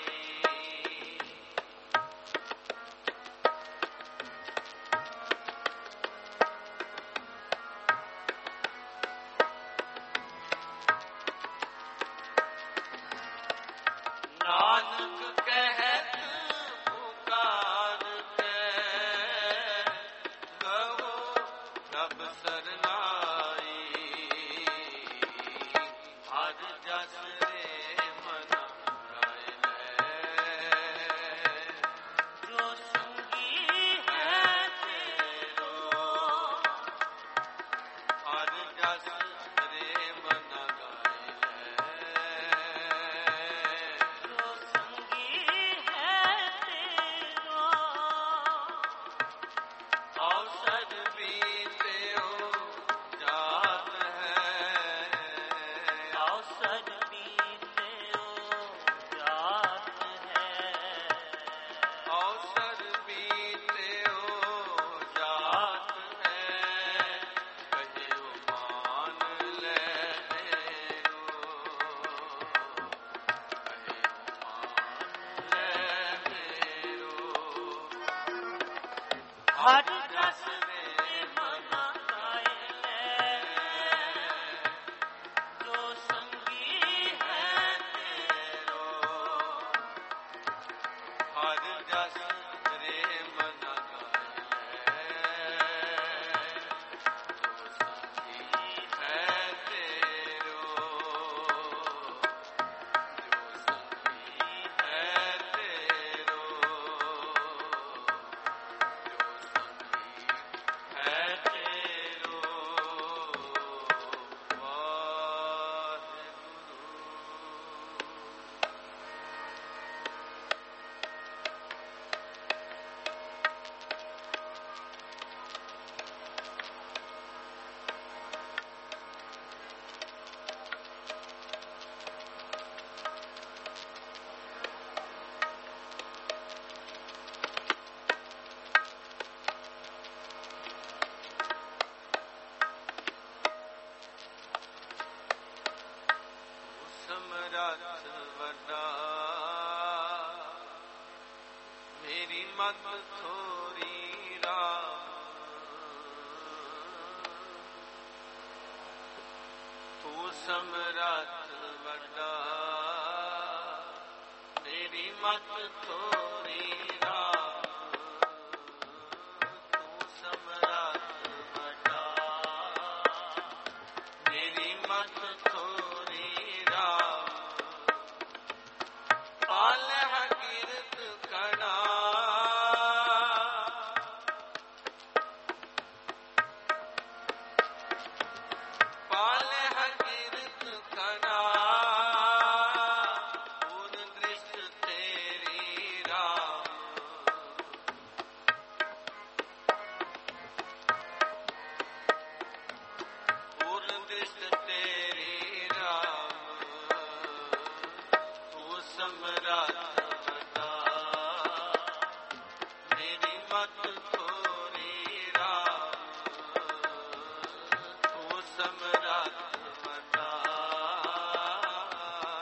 ਨਾਨਕ ਕਹਿਤ ਪੁਕਾਰ ਹੈ ਗਵ ਰਬ ਸਰਨਾਈ ਹਰ ਜਸ ਰੇ ਮਨ ਰਾਏ ਲੈ ਜੋ ਸੰਗੀ ਹੈ ਤੇਰੋ ਹਰ ਜਸ ਰੇ ਮਨ ਗਾਏ ਲੈ ਜੋ ਸੰਗੀ ਹੈ ਤੇਰੋ ਔਸਤ ਬੀਤਿਓ ਜਾਤ ਹੈ ਔਸਤ ਬੀਤਿਓ ਜਾਤ ਹੈ ਔਸਤ ਬੀਤਿਓ ਜਾਤ ਹੈ ਕਹਿਓ ਮਾਨ ਲੈ ਤੇਰੋ ਹਰ ਜਸ ਦੇ ਮਨਾ ਗਾਏ ਲੈ ਜੋ ਸੰਗੀ ਹੈ ਤੇਰੋ ਹਰ ਜਸ ਰੇ ਮਨਾ ਗਾਏ ਲੈ ਜੋ ਸੰਗੀ ਹੈ ਤੇਰੋ ਜੋ ਸੰਗੀ ਹੈ ਤੇਰੋ ਹੈ ਤੇਰੋ ਵਾਹਿਗੁਰੂ। ਸਮਰੱਥ ਵੱਡਾ ਮੇਰੀ ਮਤ ਥੋਰੀ ਰਾਮ ਤੂੰ ਸਮਰੱਥ ਵੱਡਾ ਮੇਰੀ ਮਤ ਥੋਰੀ ਰਾਮ ਤੂੰ ਸਮਰੱਥ ਵੱਡਾ ਮੇਰੀ ਮਤ ਥੋਰੀ ਰਾਮ ਪਾਲਹਿ ਕੀਰਤ ਕਣਾ ਪਾਲਹਿ ਕੀਰਤ ਕਣਾ ਪੂਰਨ ਦ੍ਰਿਸ਼ਟ ਤੇਰੀ ਰਾਮ ਪੂਰਨ ਦ੍ਰਿਸ਼ਟ ਤੇਰੀ ਰਾਮ ਤੂੰ ਸਮਰੱਥ ਵੱਡਾ ਮੇਰੀ ਮਤ ਥੋਰੀ ਰਾਮ ਤੂੰ ਸਮਰੱਥ ਵੱਡਾ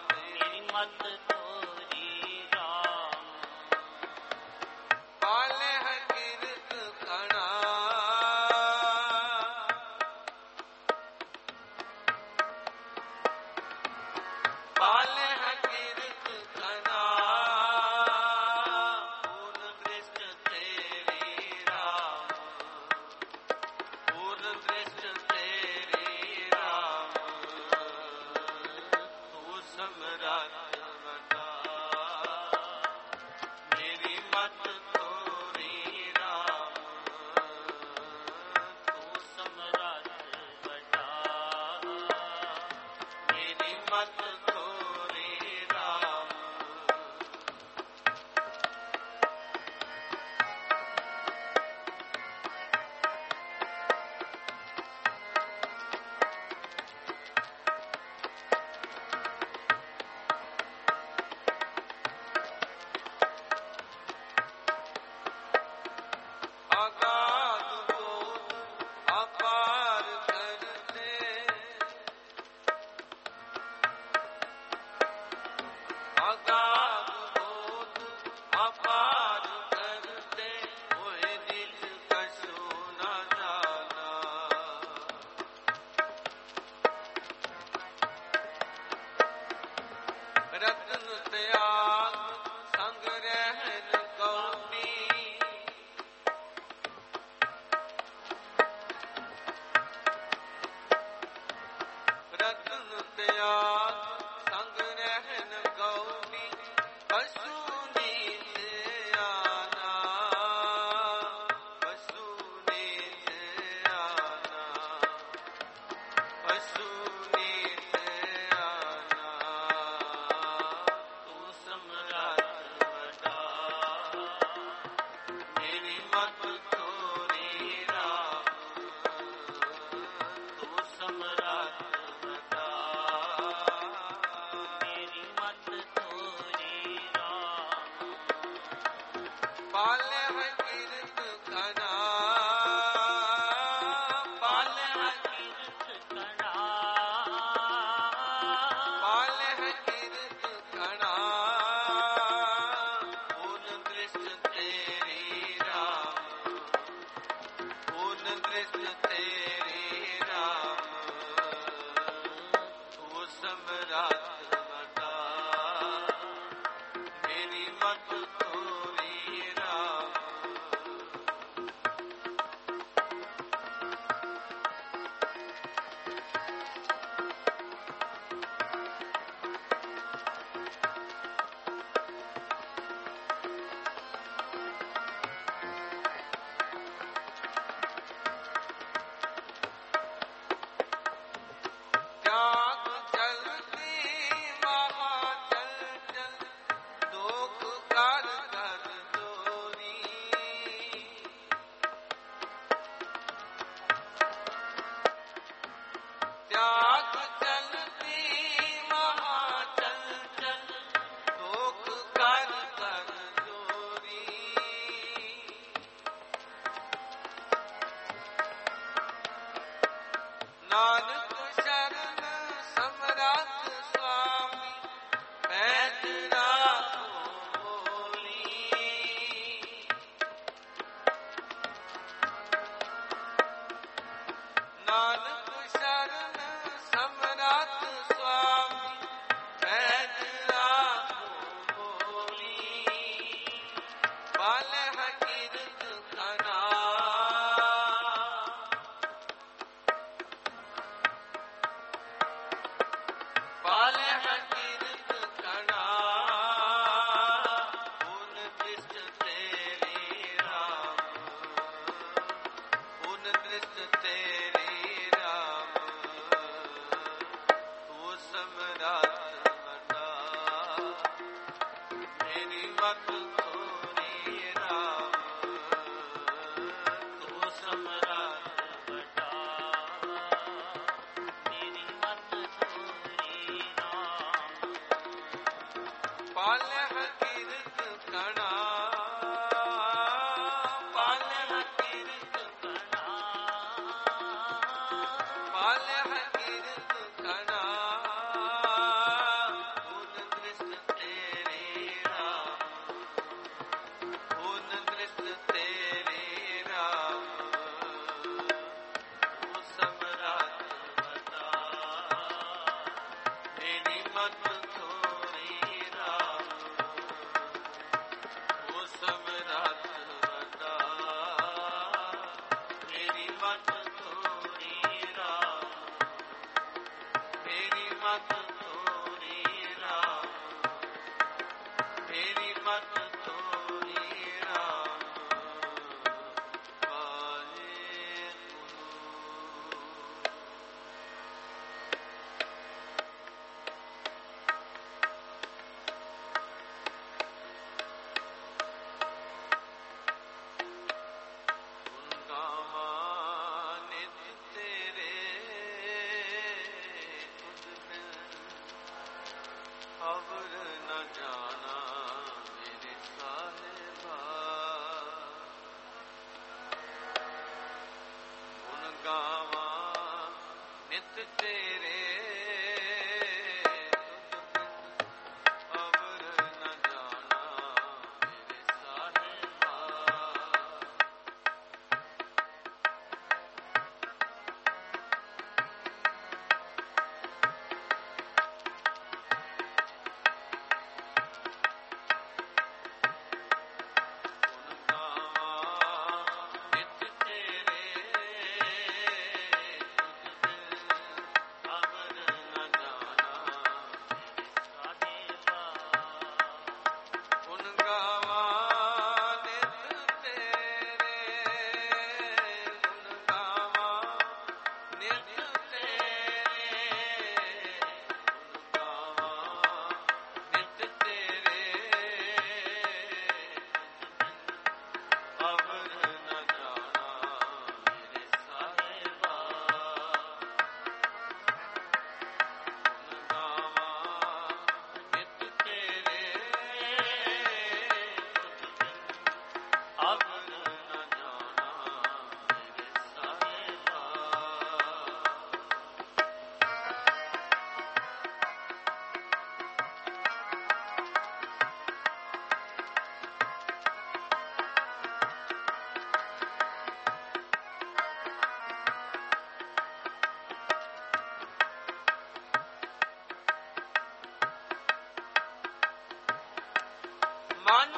ਮਨ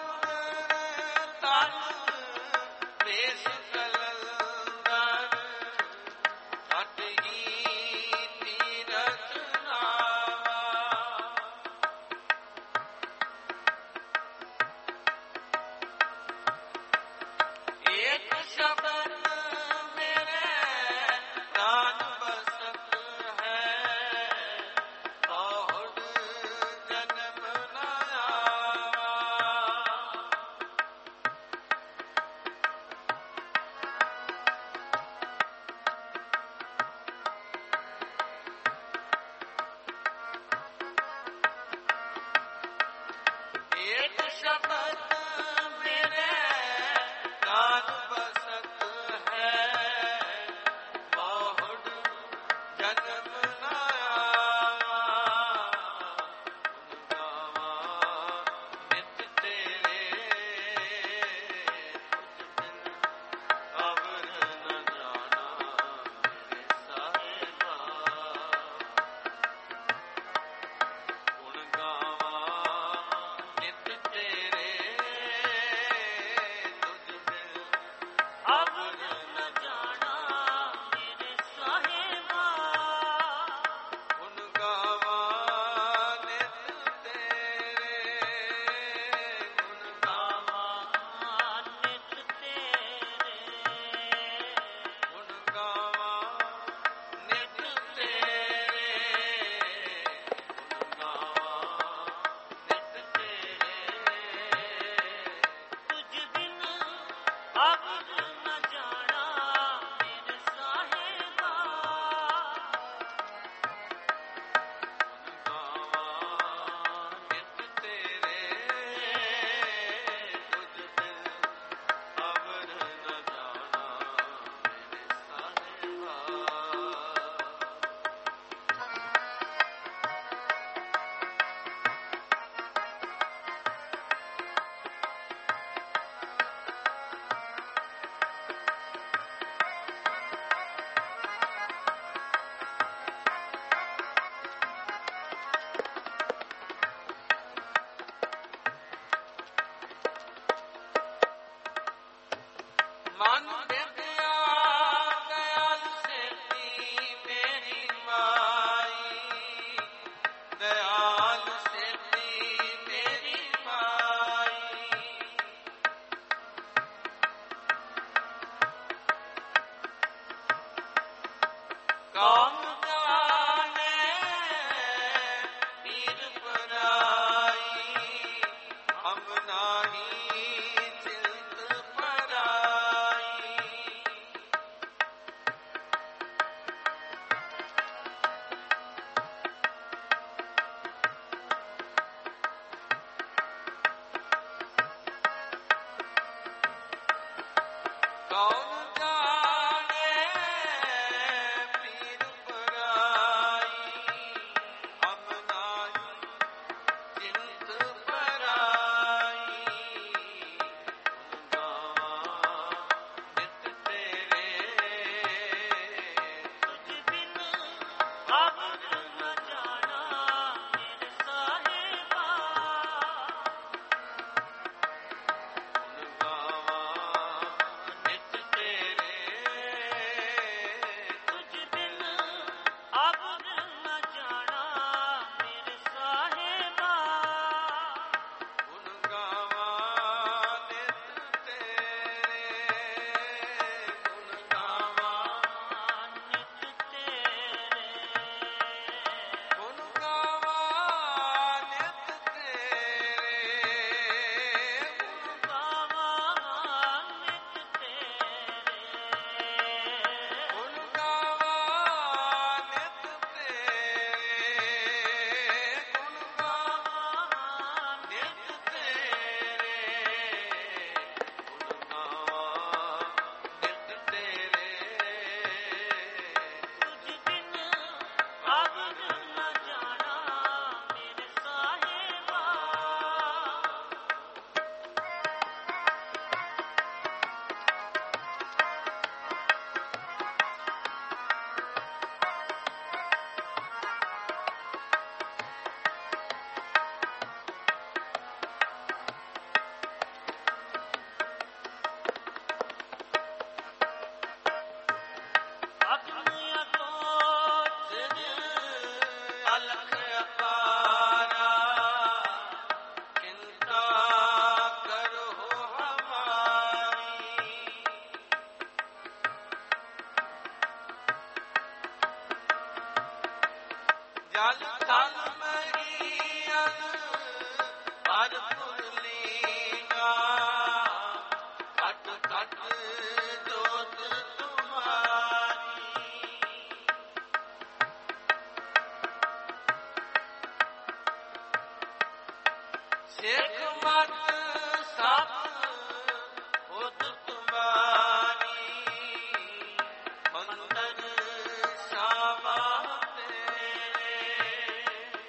ਤਨ ਵੇਸ ਕਲੰਦਰ ਸਤਿ ਤੀਰਥ ਨਾਵਾ ਏਕ ਸ਼ਬਦ ਮੇਰੇ ਪ੍ਰਾਨ ਬਸਤ ਹੈ ਬਹੁੜ ਜਨਮ ਨਾ ਆਵਾ ਏਕ ਸ਼ਬਦ ਮੇਰੇ ਪ੍ਰਾਨ ਬਸਤ ਹੈ ਬਹੁੜ ਜਨਮ ਨਾ ਆਵਾ ਗਾਵਾਂ ਨਿਤ ਤੇਰੇ ਅਵਰ ਨ ਜਾਣਾ ਮੇਰੇ ਸਾਹਿਬਾ ਗੁਣ ਗਾਵਾਂ ਨਿਤ ਤੇਰੇ ਤੁਝ ਬਿਨ ਅਵਰ ਨ ਜਾਣਾ ਮੇਰੇ ਸਾਹਿਬਾ अलख अपारा चिंता करो हमारी। जल थल महीयन भरपुर लीना घट घट जोत तुम्हारी। सिख मत सब खुद तुम्हारी मंदिर सावा तेरे।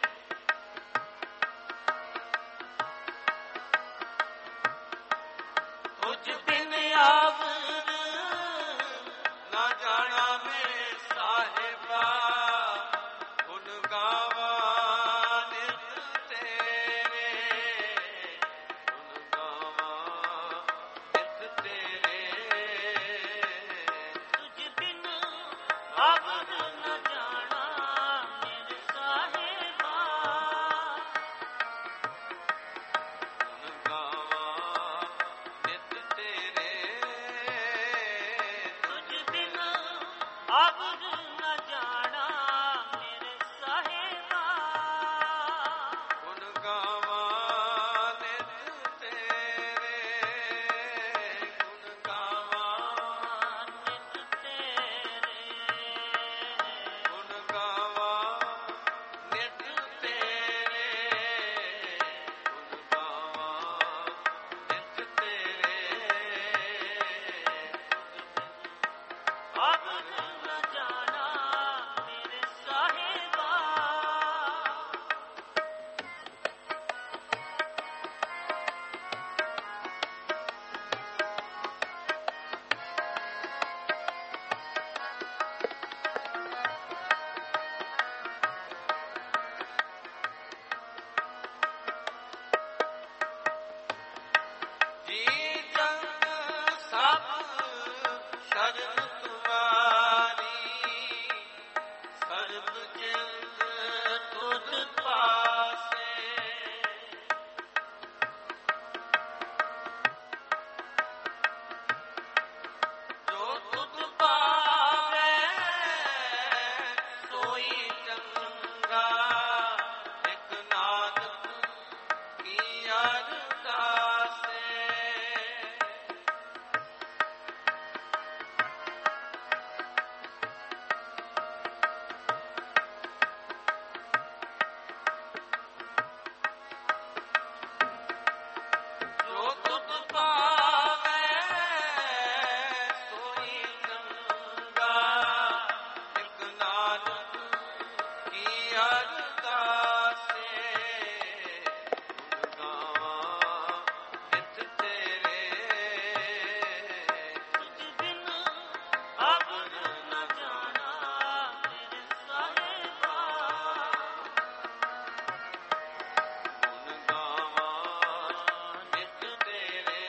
तुझ बिन आवर ना जाना मेरे साहिबा गुण गावा नित तेरे। गुण गावा नित तेरे। तुझ बिन आवर न जाना मेरे साहिबा गुण गावा नित तेरे। तुझ बिन आवर न जाना मेरे साहिबा गुण गावा नित तेरे। गुण गावा नित तेरे। गुण गावा नित तेरे। गुण गावा नित तेरे। आवर न जाना मेरे साहिबा जी जंग सब शरण तुम्हारी सर्ब चिंत तुझ पासे। जो तुझ पावे सोई चंगा एक नानक की अरदासे। जो तुझ पावे सोई चंगा एक नानक की अरदासे। गुण गावा नित तेरे। तुझ बिन आवर न जाना मेरे साहिबा गुण गावा नित तेरे।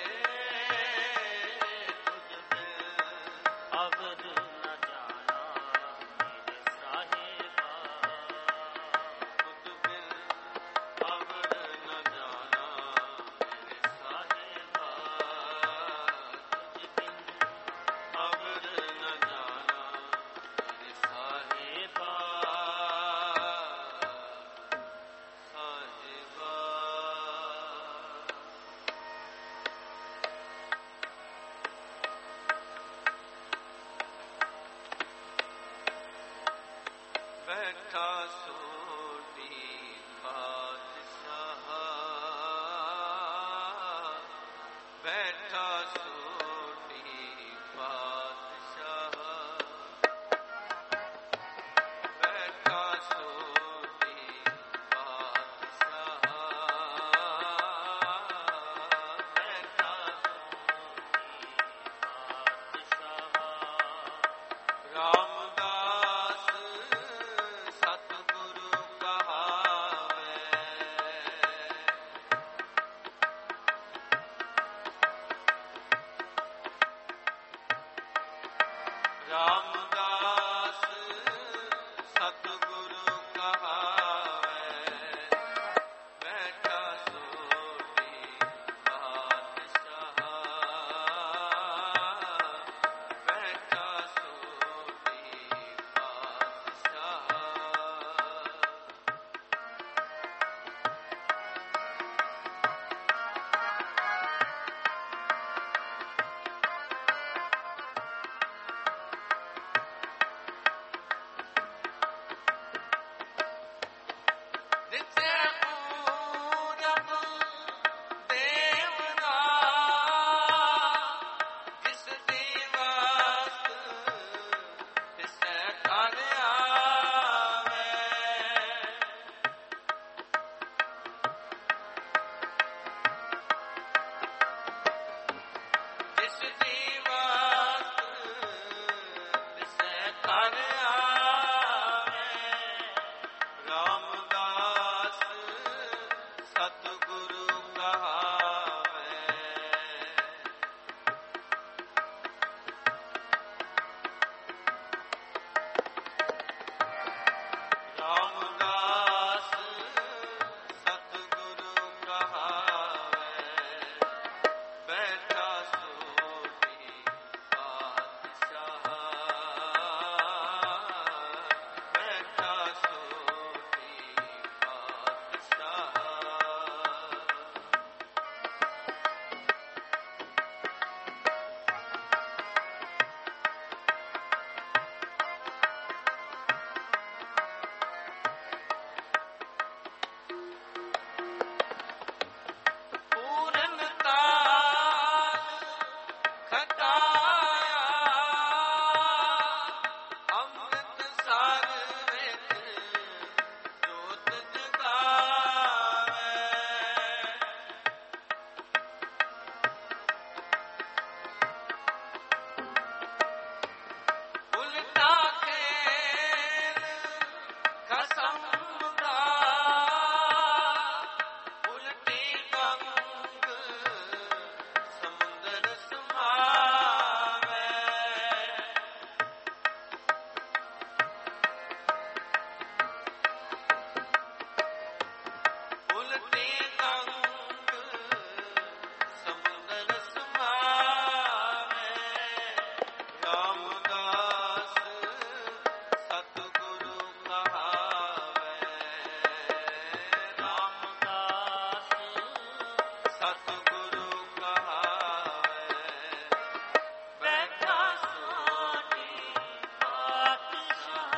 तुझ बिन आवर न जाना मेरे साहिबा तुझ बिन आवर न जाना मेरे साहिबा। तुझ बिन आवर न जाना मेरे साहिबा साहिबा। बैठा सोटी बादशाह बैठा सोटी बादशाह बैठा सोटी बादशाह बैठा सोटी बादशाह। रामदास सतगुरु कहावे ਰਾਮਦਾਸ ਸਤਿਗੁਰੂ ਕਹਾਵੈ। ਰਾਮਦਾਸ ਸਤਿਗੁਰੂ ਕਹਾਵੈ। ਬੈਠਾ ਸੋਢੀ ਪਾਤਸ਼ਾਹ। ਬੈਠਾ ਸੋਢੀ ਪਾਤਸ਼ਾਹ। ਪੂਰਨ ਤਾਲ ਖਟਾਇਆ। ਅੰਮ੍ਰਿਤ ਸਾਰ ਵਿੱਚ ਜੋਤ ਜਗਾਵੇ। ਉਲਟਾ ਖੇਲ ਖਸਮ ਦਾ। ਉਲਟੀ ਗੰਗ ਸਮੁੰਦਰ ਸਮਾਵੇ। ਉਲਟੀ ਗੰਗ ਸਮੁੰਦਰ ਸਮਾਵੇ। ਰਾਮਦਾਸ ਸਤਿਗੁਰੂ ਕਹਾਵੈ। ਰਾਮਦਾਸ ਸਤਿਗੁਰੂ ਕਹਾਵੈ। ਬੈਠਾ ਸੋਢੀ ਪਾਤਸ਼ਾਹ।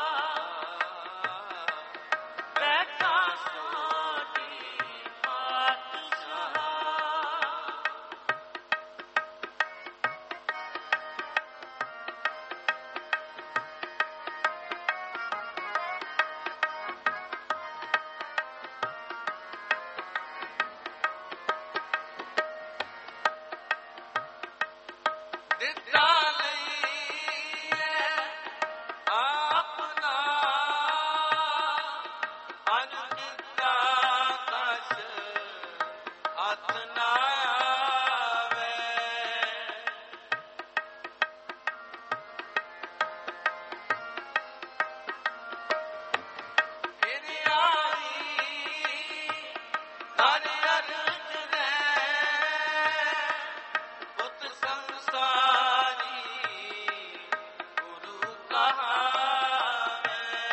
ਬੈਠਾ ਸੋਢੀ ਪਾਤਸ਼ਾਹ। ਦਿੱਤਾ ਲਈਐ ਆਪਣਾ। ਅਨ ਦਿੱਤਾ ਕਛ ਹੱਥ ਨਾ ਆਵੇ। ਤੇਰੀ ਆਈ ਹਰਿ ਅਰਜ ਨੇ। ਪੁੱਤ ਸੰਸਾਰੀ ਗੁਰੂ ਕਹਾਵੈ।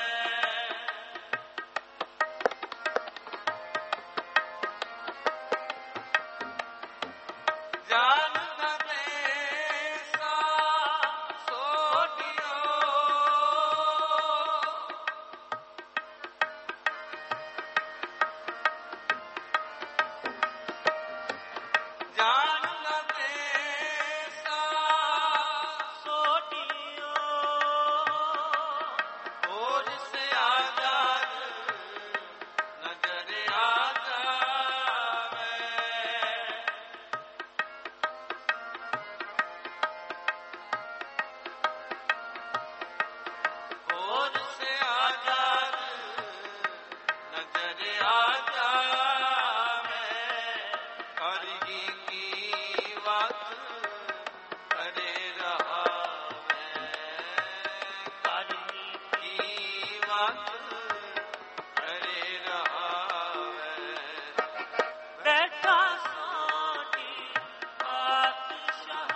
ਜਾਨ ਨ ਦੇਸਾ ਸੋਢਿਓ। ਜਾਨ ਨ ਦੇਸਾ ਸੋਢਿਓ। ਹੋਰ ਸੇ ਆਜ਼ਾਦ ਨਜ਼ਰ ਆ ਜਾਵੇ। ਹੋਰ ਸੇ ਆਜ਼ਾਦ ਨਜ਼ਰ ਆ ਜਾਵੇ। ਕਰਗੀ ਕੀ ਵਤ ਕਰੇ ਰਹਾਵੇ। ਕਰਗੀ ਕੀ ਵਤ ਕਰੇ ਰਹਾਵੇ। ਬੈਠਾ ਸੋਢੀ ਪਾਤਸ਼ਾਹ।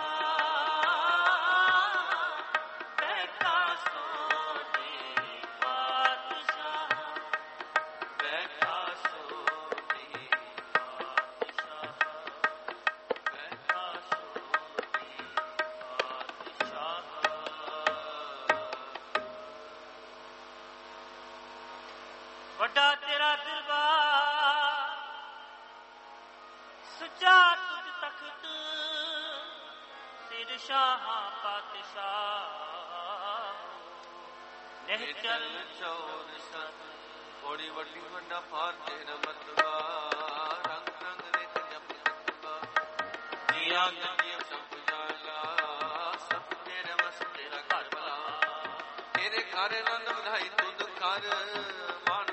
ਬੈਠਾ ਸੋਢੀ ਪਾਤਸ਼ਾਹ। ਬੈਠਾ ਸੋਢੀ ਪਾਤਸ਼ਾਹ। ਬੈਠਾ ਸੋਢੀ ਪਾਤਸ਼ਾਹ। ਵੱਡਾ ਤੇਰਾ ਦਰਬਾਰ ਸੁੱਚਾ ਤੁਝ ਤਖਤ। ਸਿਰ ਸ਼ਾਹ ਪਾਤਸ਼ਾਹ। ਨਿਹਚਲ ਚੌਰ ਸਤ। ਬੜੀ ਵੱਡੀ ਵੱਡਾ ਫਾਰ ਤੇਰਾ ਮਤਵਾ। ਰੰਗ ਰੰਗ ਦੇ ਜਪ ਤਤਵਾ। ਦੀਆ ਜੀਵ ਸਭ ਜਾਲਾ। ਸਭ ਤੇਰੇ ਵਸ ਤੇਰਾ ਘਰ ਬਲਾ। ਤੇਰੇ ਘਰ ਆਨੰਦ ਵਧਾਈ ਤੁਧ ਘਰ। ਮਨ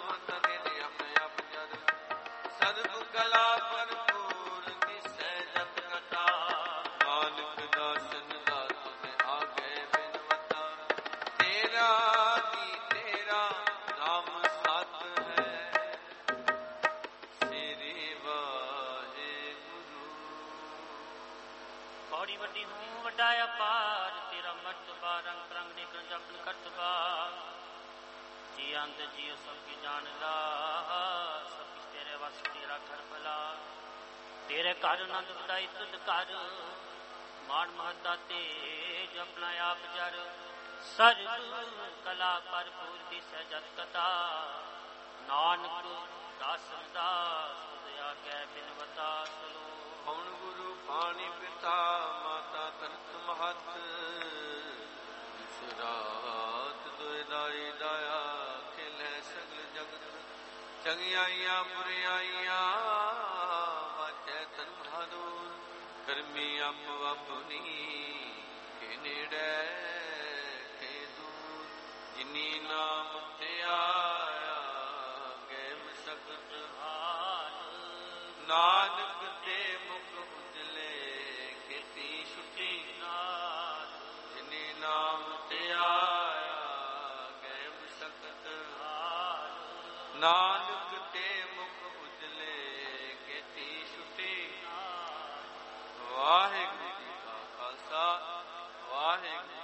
ਨਾਮ ਸਤ ਹੈ ਸ੍ਰੀ ਵਾਹਿਗੁਰੂ। ਪੌੜੀ ਵੱਡੀ ਹੂੰ ਵੱਡਾ ਅਪਾਰ, ਤੇਰਾ ਮਰਤਬਾ ਰੰਗ ਰੰਗ ਨਿਕਲ ਜਪਨ ਕਰਤਬਾ। ਜੀ ਅੰਤ ਜੀਉ ਸਭ ਕੀ ਜਾਣ ਲਾ, ਸਭ ਕੁਛ ਤੇਰੇ ਵਸ ਤੇਰਾ ਘਰ ਭਲਾ। ਤੇਰੇ ਘਰ ਆਨੰਦ ਵਧਾਈ ਤੁਧ ਕਰ, ਮਾਣ ਮਹੱਤਾ ਤੇਜ ਆਪਣਾ ਆਪ ਜਰ। ਸਰਬ ਕਲਾ ਭਰਪੂਰ ਦਿਸੈ ਜਤ ਕਥਾ, ਨਾਨਕ ਦਾਸਨ ਦਾਸ ਤੁਧ ਆਗੈ ਬਿਨਵਤਾ ਸਲੋ। ਪਵਨ ਗੁਰੂ ਪਾਣੀ ਪਿਤਾ ਮਾਤਾ ਤਰਤ ਮਹਤ, ਵਿਸਰਾਤ ਦੁਇ ਦਾਈ ਦਾਇਆ ਖਿਲੈ ਸਗਲ ਜਗਤ। ਚੰਗਿਆਈਆਂ ਬੁਰਿਆਈਆਂ ਵਾਚੈ ਤਨ ਬਹਾਦੁਰ, ਕਰਮੀ ਆਪੋ ਆਪਣੀ ਕੇ ਨੇੜੇ ਕੇ ਦੂਰ। ਜਿਨੀ ਨਾਮ ਤੇ ਆਇਆ ਗਏ ਮਸਕਤ ਹਾਲ, ਨਾਨਕ ਤੇ ਮੁਖ ਉਜਲੇ ਕੀਤੀ ਛੁਟੀ ਨਾਲ। ਜਿਨੀ ਨਾਮ ਤੇ ਆਇਆ ਗਏ ਮਸਕਤ ਹਾਲ, ਨਾਨਕ ਤੇ ਮੁਖ ਉਜਲੇ ਕੀਤੀ ਛੁਟੀ ਨਾਲ। ਵਾਹਿਗੁਰੂ ਜੀ ਕਾ ਖਾਲਸਾ, ਵਾਹਿਗੁਰੂ